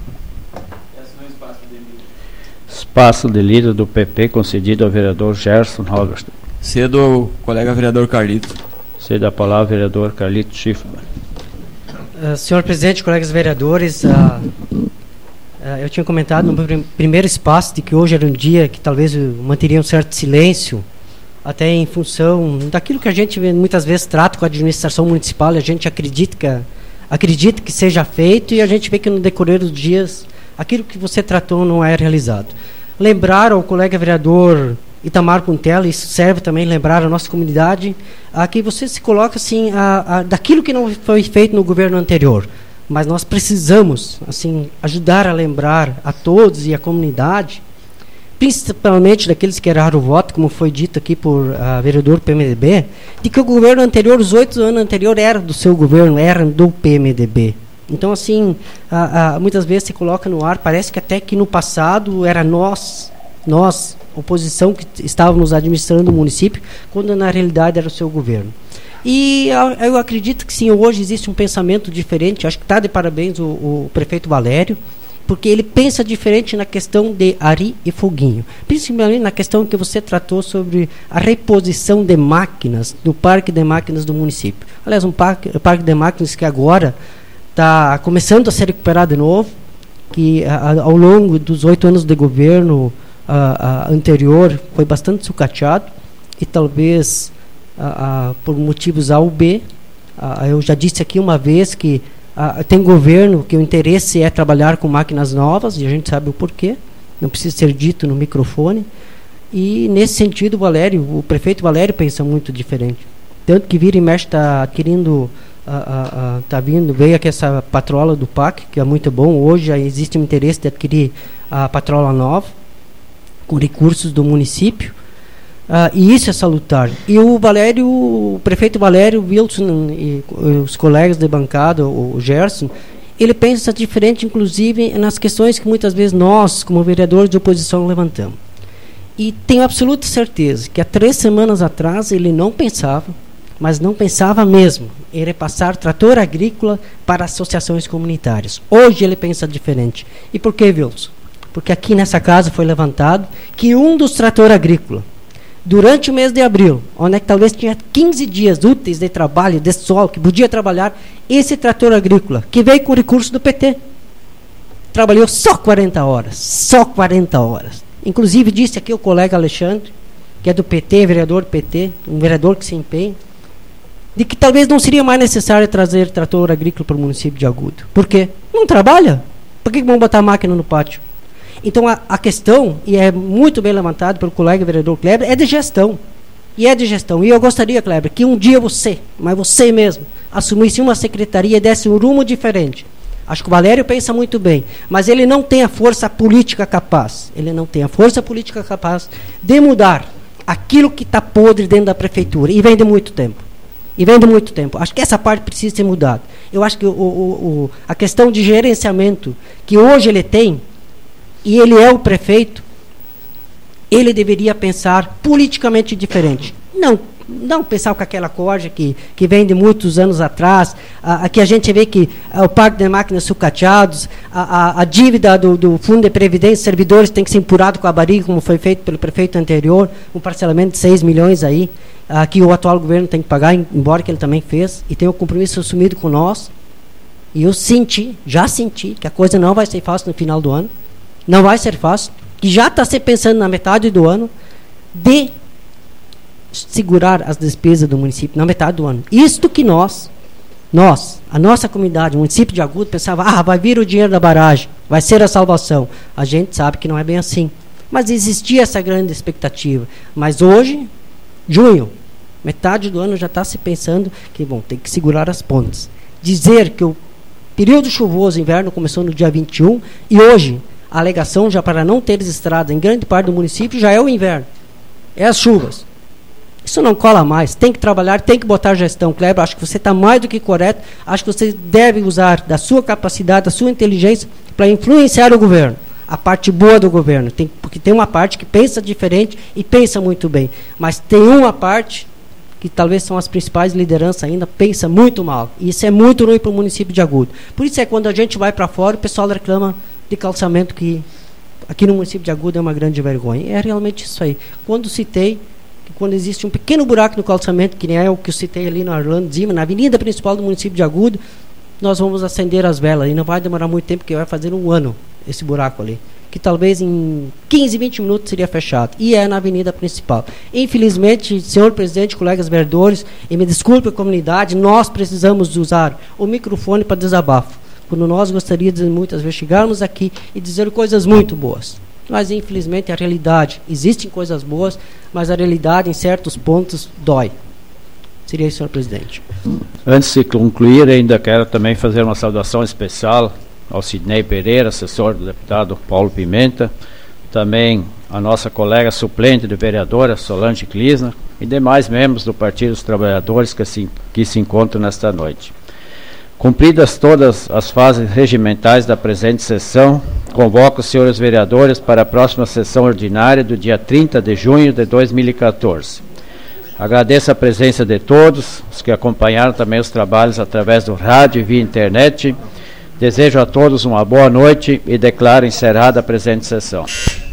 Espaço de líder do P P concedido ao vereador Gerson Robert. Cedo ao colega vereador Carlito. Cedo a palavra ao vereador Carlito Schiffman. Uh, senhor presidente, colegas vereadores, uh, uh, eu tinha comentado no prim primeiro espaço de que hoje era um dia que talvez manteria um certo silêncio, até em função daquilo que a gente muitas vezes trata com a administração municipal, e a gente acredita que, acredita que seja feito, e a gente vê que no decorrer dos dias aquilo que você tratou não é realizado. Lembrar ao colega vereador Itamar Puntella, isso serve também lembrar a nossa comunidade, a que você se coloca assim, a, a, daquilo que não foi feito no governo anterior, mas nós precisamos assim ajudar a lembrar a todos e a comunidade, principalmente daqueles que erraram o voto, como foi dito aqui por uh, vereador do P M D B, de que o governo anterior, os oito anos anteriores, era do seu governo, era do P M D B. Então, assim, uh, uh, muitas vezes se coloca no ar, parece que até que no passado era nós, nós, oposição, que estávamos administrando o município, quando na realidade era o seu governo. E uh, eu acredito que sim, hoje existe um pensamento diferente. Acho que está de parabéns o, o prefeito Valério, porque ele pensa diferente na questão de Ari e Foguinho, principalmente na questão que você tratou sobre a reposição de máquinas no parque de máquinas do município. Aliás, um parque, parque de máquinas que agora está começando a se recuperar de novo, que a, ao longo dos oito anos de governo a, a anterior foi bastante sucateado, e talvez a, a, por motivos A ou B, a, eu já disse aqui uma vez que a, tem governo que o interesse é trabalhar com máquinas novas, e a gente sabe o porquê, não precisa ser dito no microfone, e nesse sentido o Valério, o prefeito Valério pensa muito diferente, tanto que vira e mexe está adquirindo, está vindo, veio aqui essa patrola do P A C, que é muito bom. Hoje já existe um interesse de adquirir a patrola nova com recursos do município, uh, e isso é salutar. E o Valério, o prefeito Valério Wilson e os colegas de bancada, o Gerson, ele pensa diferente, inclusive nas questões que muitas vezes nós, como vereadores de oposição, levantamos. E tenho absoluta certeza que há três semanas atrás ele não pensava, mas não pensava mesmo em repassar trator agrícola para associações comunitárias. Hoje ele pensa diferente. E por que, Wilson? Porque aqui nessa casa foi levantado que um dos trator agrícola, durante o mês de abril, onde é que talvez tinha quinze dias úteis de trabalho, de sol, que podia trabalhar, esse trator agrícola, que veio com recurso do P T, trabalhou só quarenta horas. Só quarenta horas. Inclusive disse aqui o colega Alexandre, que é do P T, vereador do P T, um vereador que se empenha, de que talvez não seria mais necessário trazer trator agrícola para o município de Agudo. Por quê? Não trabalha. Por que vão botar a máquina no pátio? Então a, a questão, e é muito bem levantado pelo colega vereador Kleber, é de gestão. E é de gestão. E eu gostaria, Kleber, que um dia você, mas você mesmo, assumisse uma secretaria e desse um rumo diferente. Acho que o Valério pensa muito bem, mas ele não tem a força política capaz. Ele não tem a força política capaz de mudar aquilo que está podre dentro da prefeitura. E vem de muito tempo. E vem de muito tempo. Acho que essa parte precisa ser mudada. Eu acho que o, o, o, a questão de gerenciamento que hoje ele tem, e ele é o prefeito, ele deveria pensar politicamente diferente. Não, não pensar com aquela corja que, que vem de muitos anos atrás, a, a que a gente vê que a, o parque de máquinas sucateados, a, a, a dívida do, do Fundo de Previdência, servidores tem que ser empurrado com a barriga, como foi feito pelo prefeito anterior, um parcelamento de seis milhões aí, a, que o atual governo tem que pagar, embora que ele também fez, e tem um compromisso assumido com nós. E eu senti, já senti, que a coisa não vai ser fácil no final do ano, não vai ser fácil, que já está se pensando na metade do ano, de segurar as despesas do município na metade do ano. Isto que nós, nós, a nossa comunidade, o município de Agudo, pensava, ah, vai vir o dinheiro da barragem, vai ser a salvação. A gente sabe que não é bem assim. Mas existia essa grande expectativa. Mas hoje, junho, metade do ano já está se pensando que, bom, tem que segurar as pontas. Dizer que o período chuvoso, inverno, começou no dia vinte e um, e hoje, a alegação já para não ter estrada em grande parte do município já é o inverno. É as chuvas. Isso não cola mais. Tem que trabalhar, tem que botar gestão. Kleber, acho que você está mais do que correto. Acho que você deve usar da sua capacidade, da sua inteligência para influenciar o governo. A parte boa do governo. Tem, porque tem uma parte que pensa diferente e pensa muito bem. Mas tem uma parte que talvez são as principais lideranças ainda, pensa muito mal. E isso é muito ruim para o município de Agudo. Por isso é quando a gente vai para fora, o pessoal reclama de calçamento que aqui no município de Agudo é uma grande vergonha. É realmente isso aí. Quando citei, que quando existe um pequeno buraco no calçamento, que nem é o que eu citei ali no Orlando Zima, na avenida principal do município de Agudo, nós vamos acender as velas. E não vai demorar muito tempo, porque vai fazer um ano esse buraco ali. Que talvez em quinze, vinte minutos seria fechado. E é na avenida principal. Infelizmente, senhor presidente, colegas vereadores, e me desculpe a comunidade, nós precisamos usar o microfone para desabafo. Quando nós gostaríamos de muitas vezes chegarmos aqui e dizer coisas muito boas. Mas, infelizmente, a realidade, existem coisas boas, mas a realidade, em certos pontos, dói. Seria isso, senhor presidente. Antes de concluir, ainda quero também fazer uma saudação especial ao Sidney Pereira, assessor do deputado Paulo Pimenta, também a nossa colega suplente de vereadora, Solange Klisner, e demais membros do Partido dos Trabalhadores que se, que se encontram nesta noite. Cumpridas todas as fases regimentais da presente sessão, convoco os senhores vereadores para a próxima sessão ordinária do dia trinta de junho de dois mil e quatorze. Agradeço a presença de todos, os que acompanharam também os trabalhos através do rádio e via internet. Desejo a todos uma boa noite e declaro encerrada a presente sessão.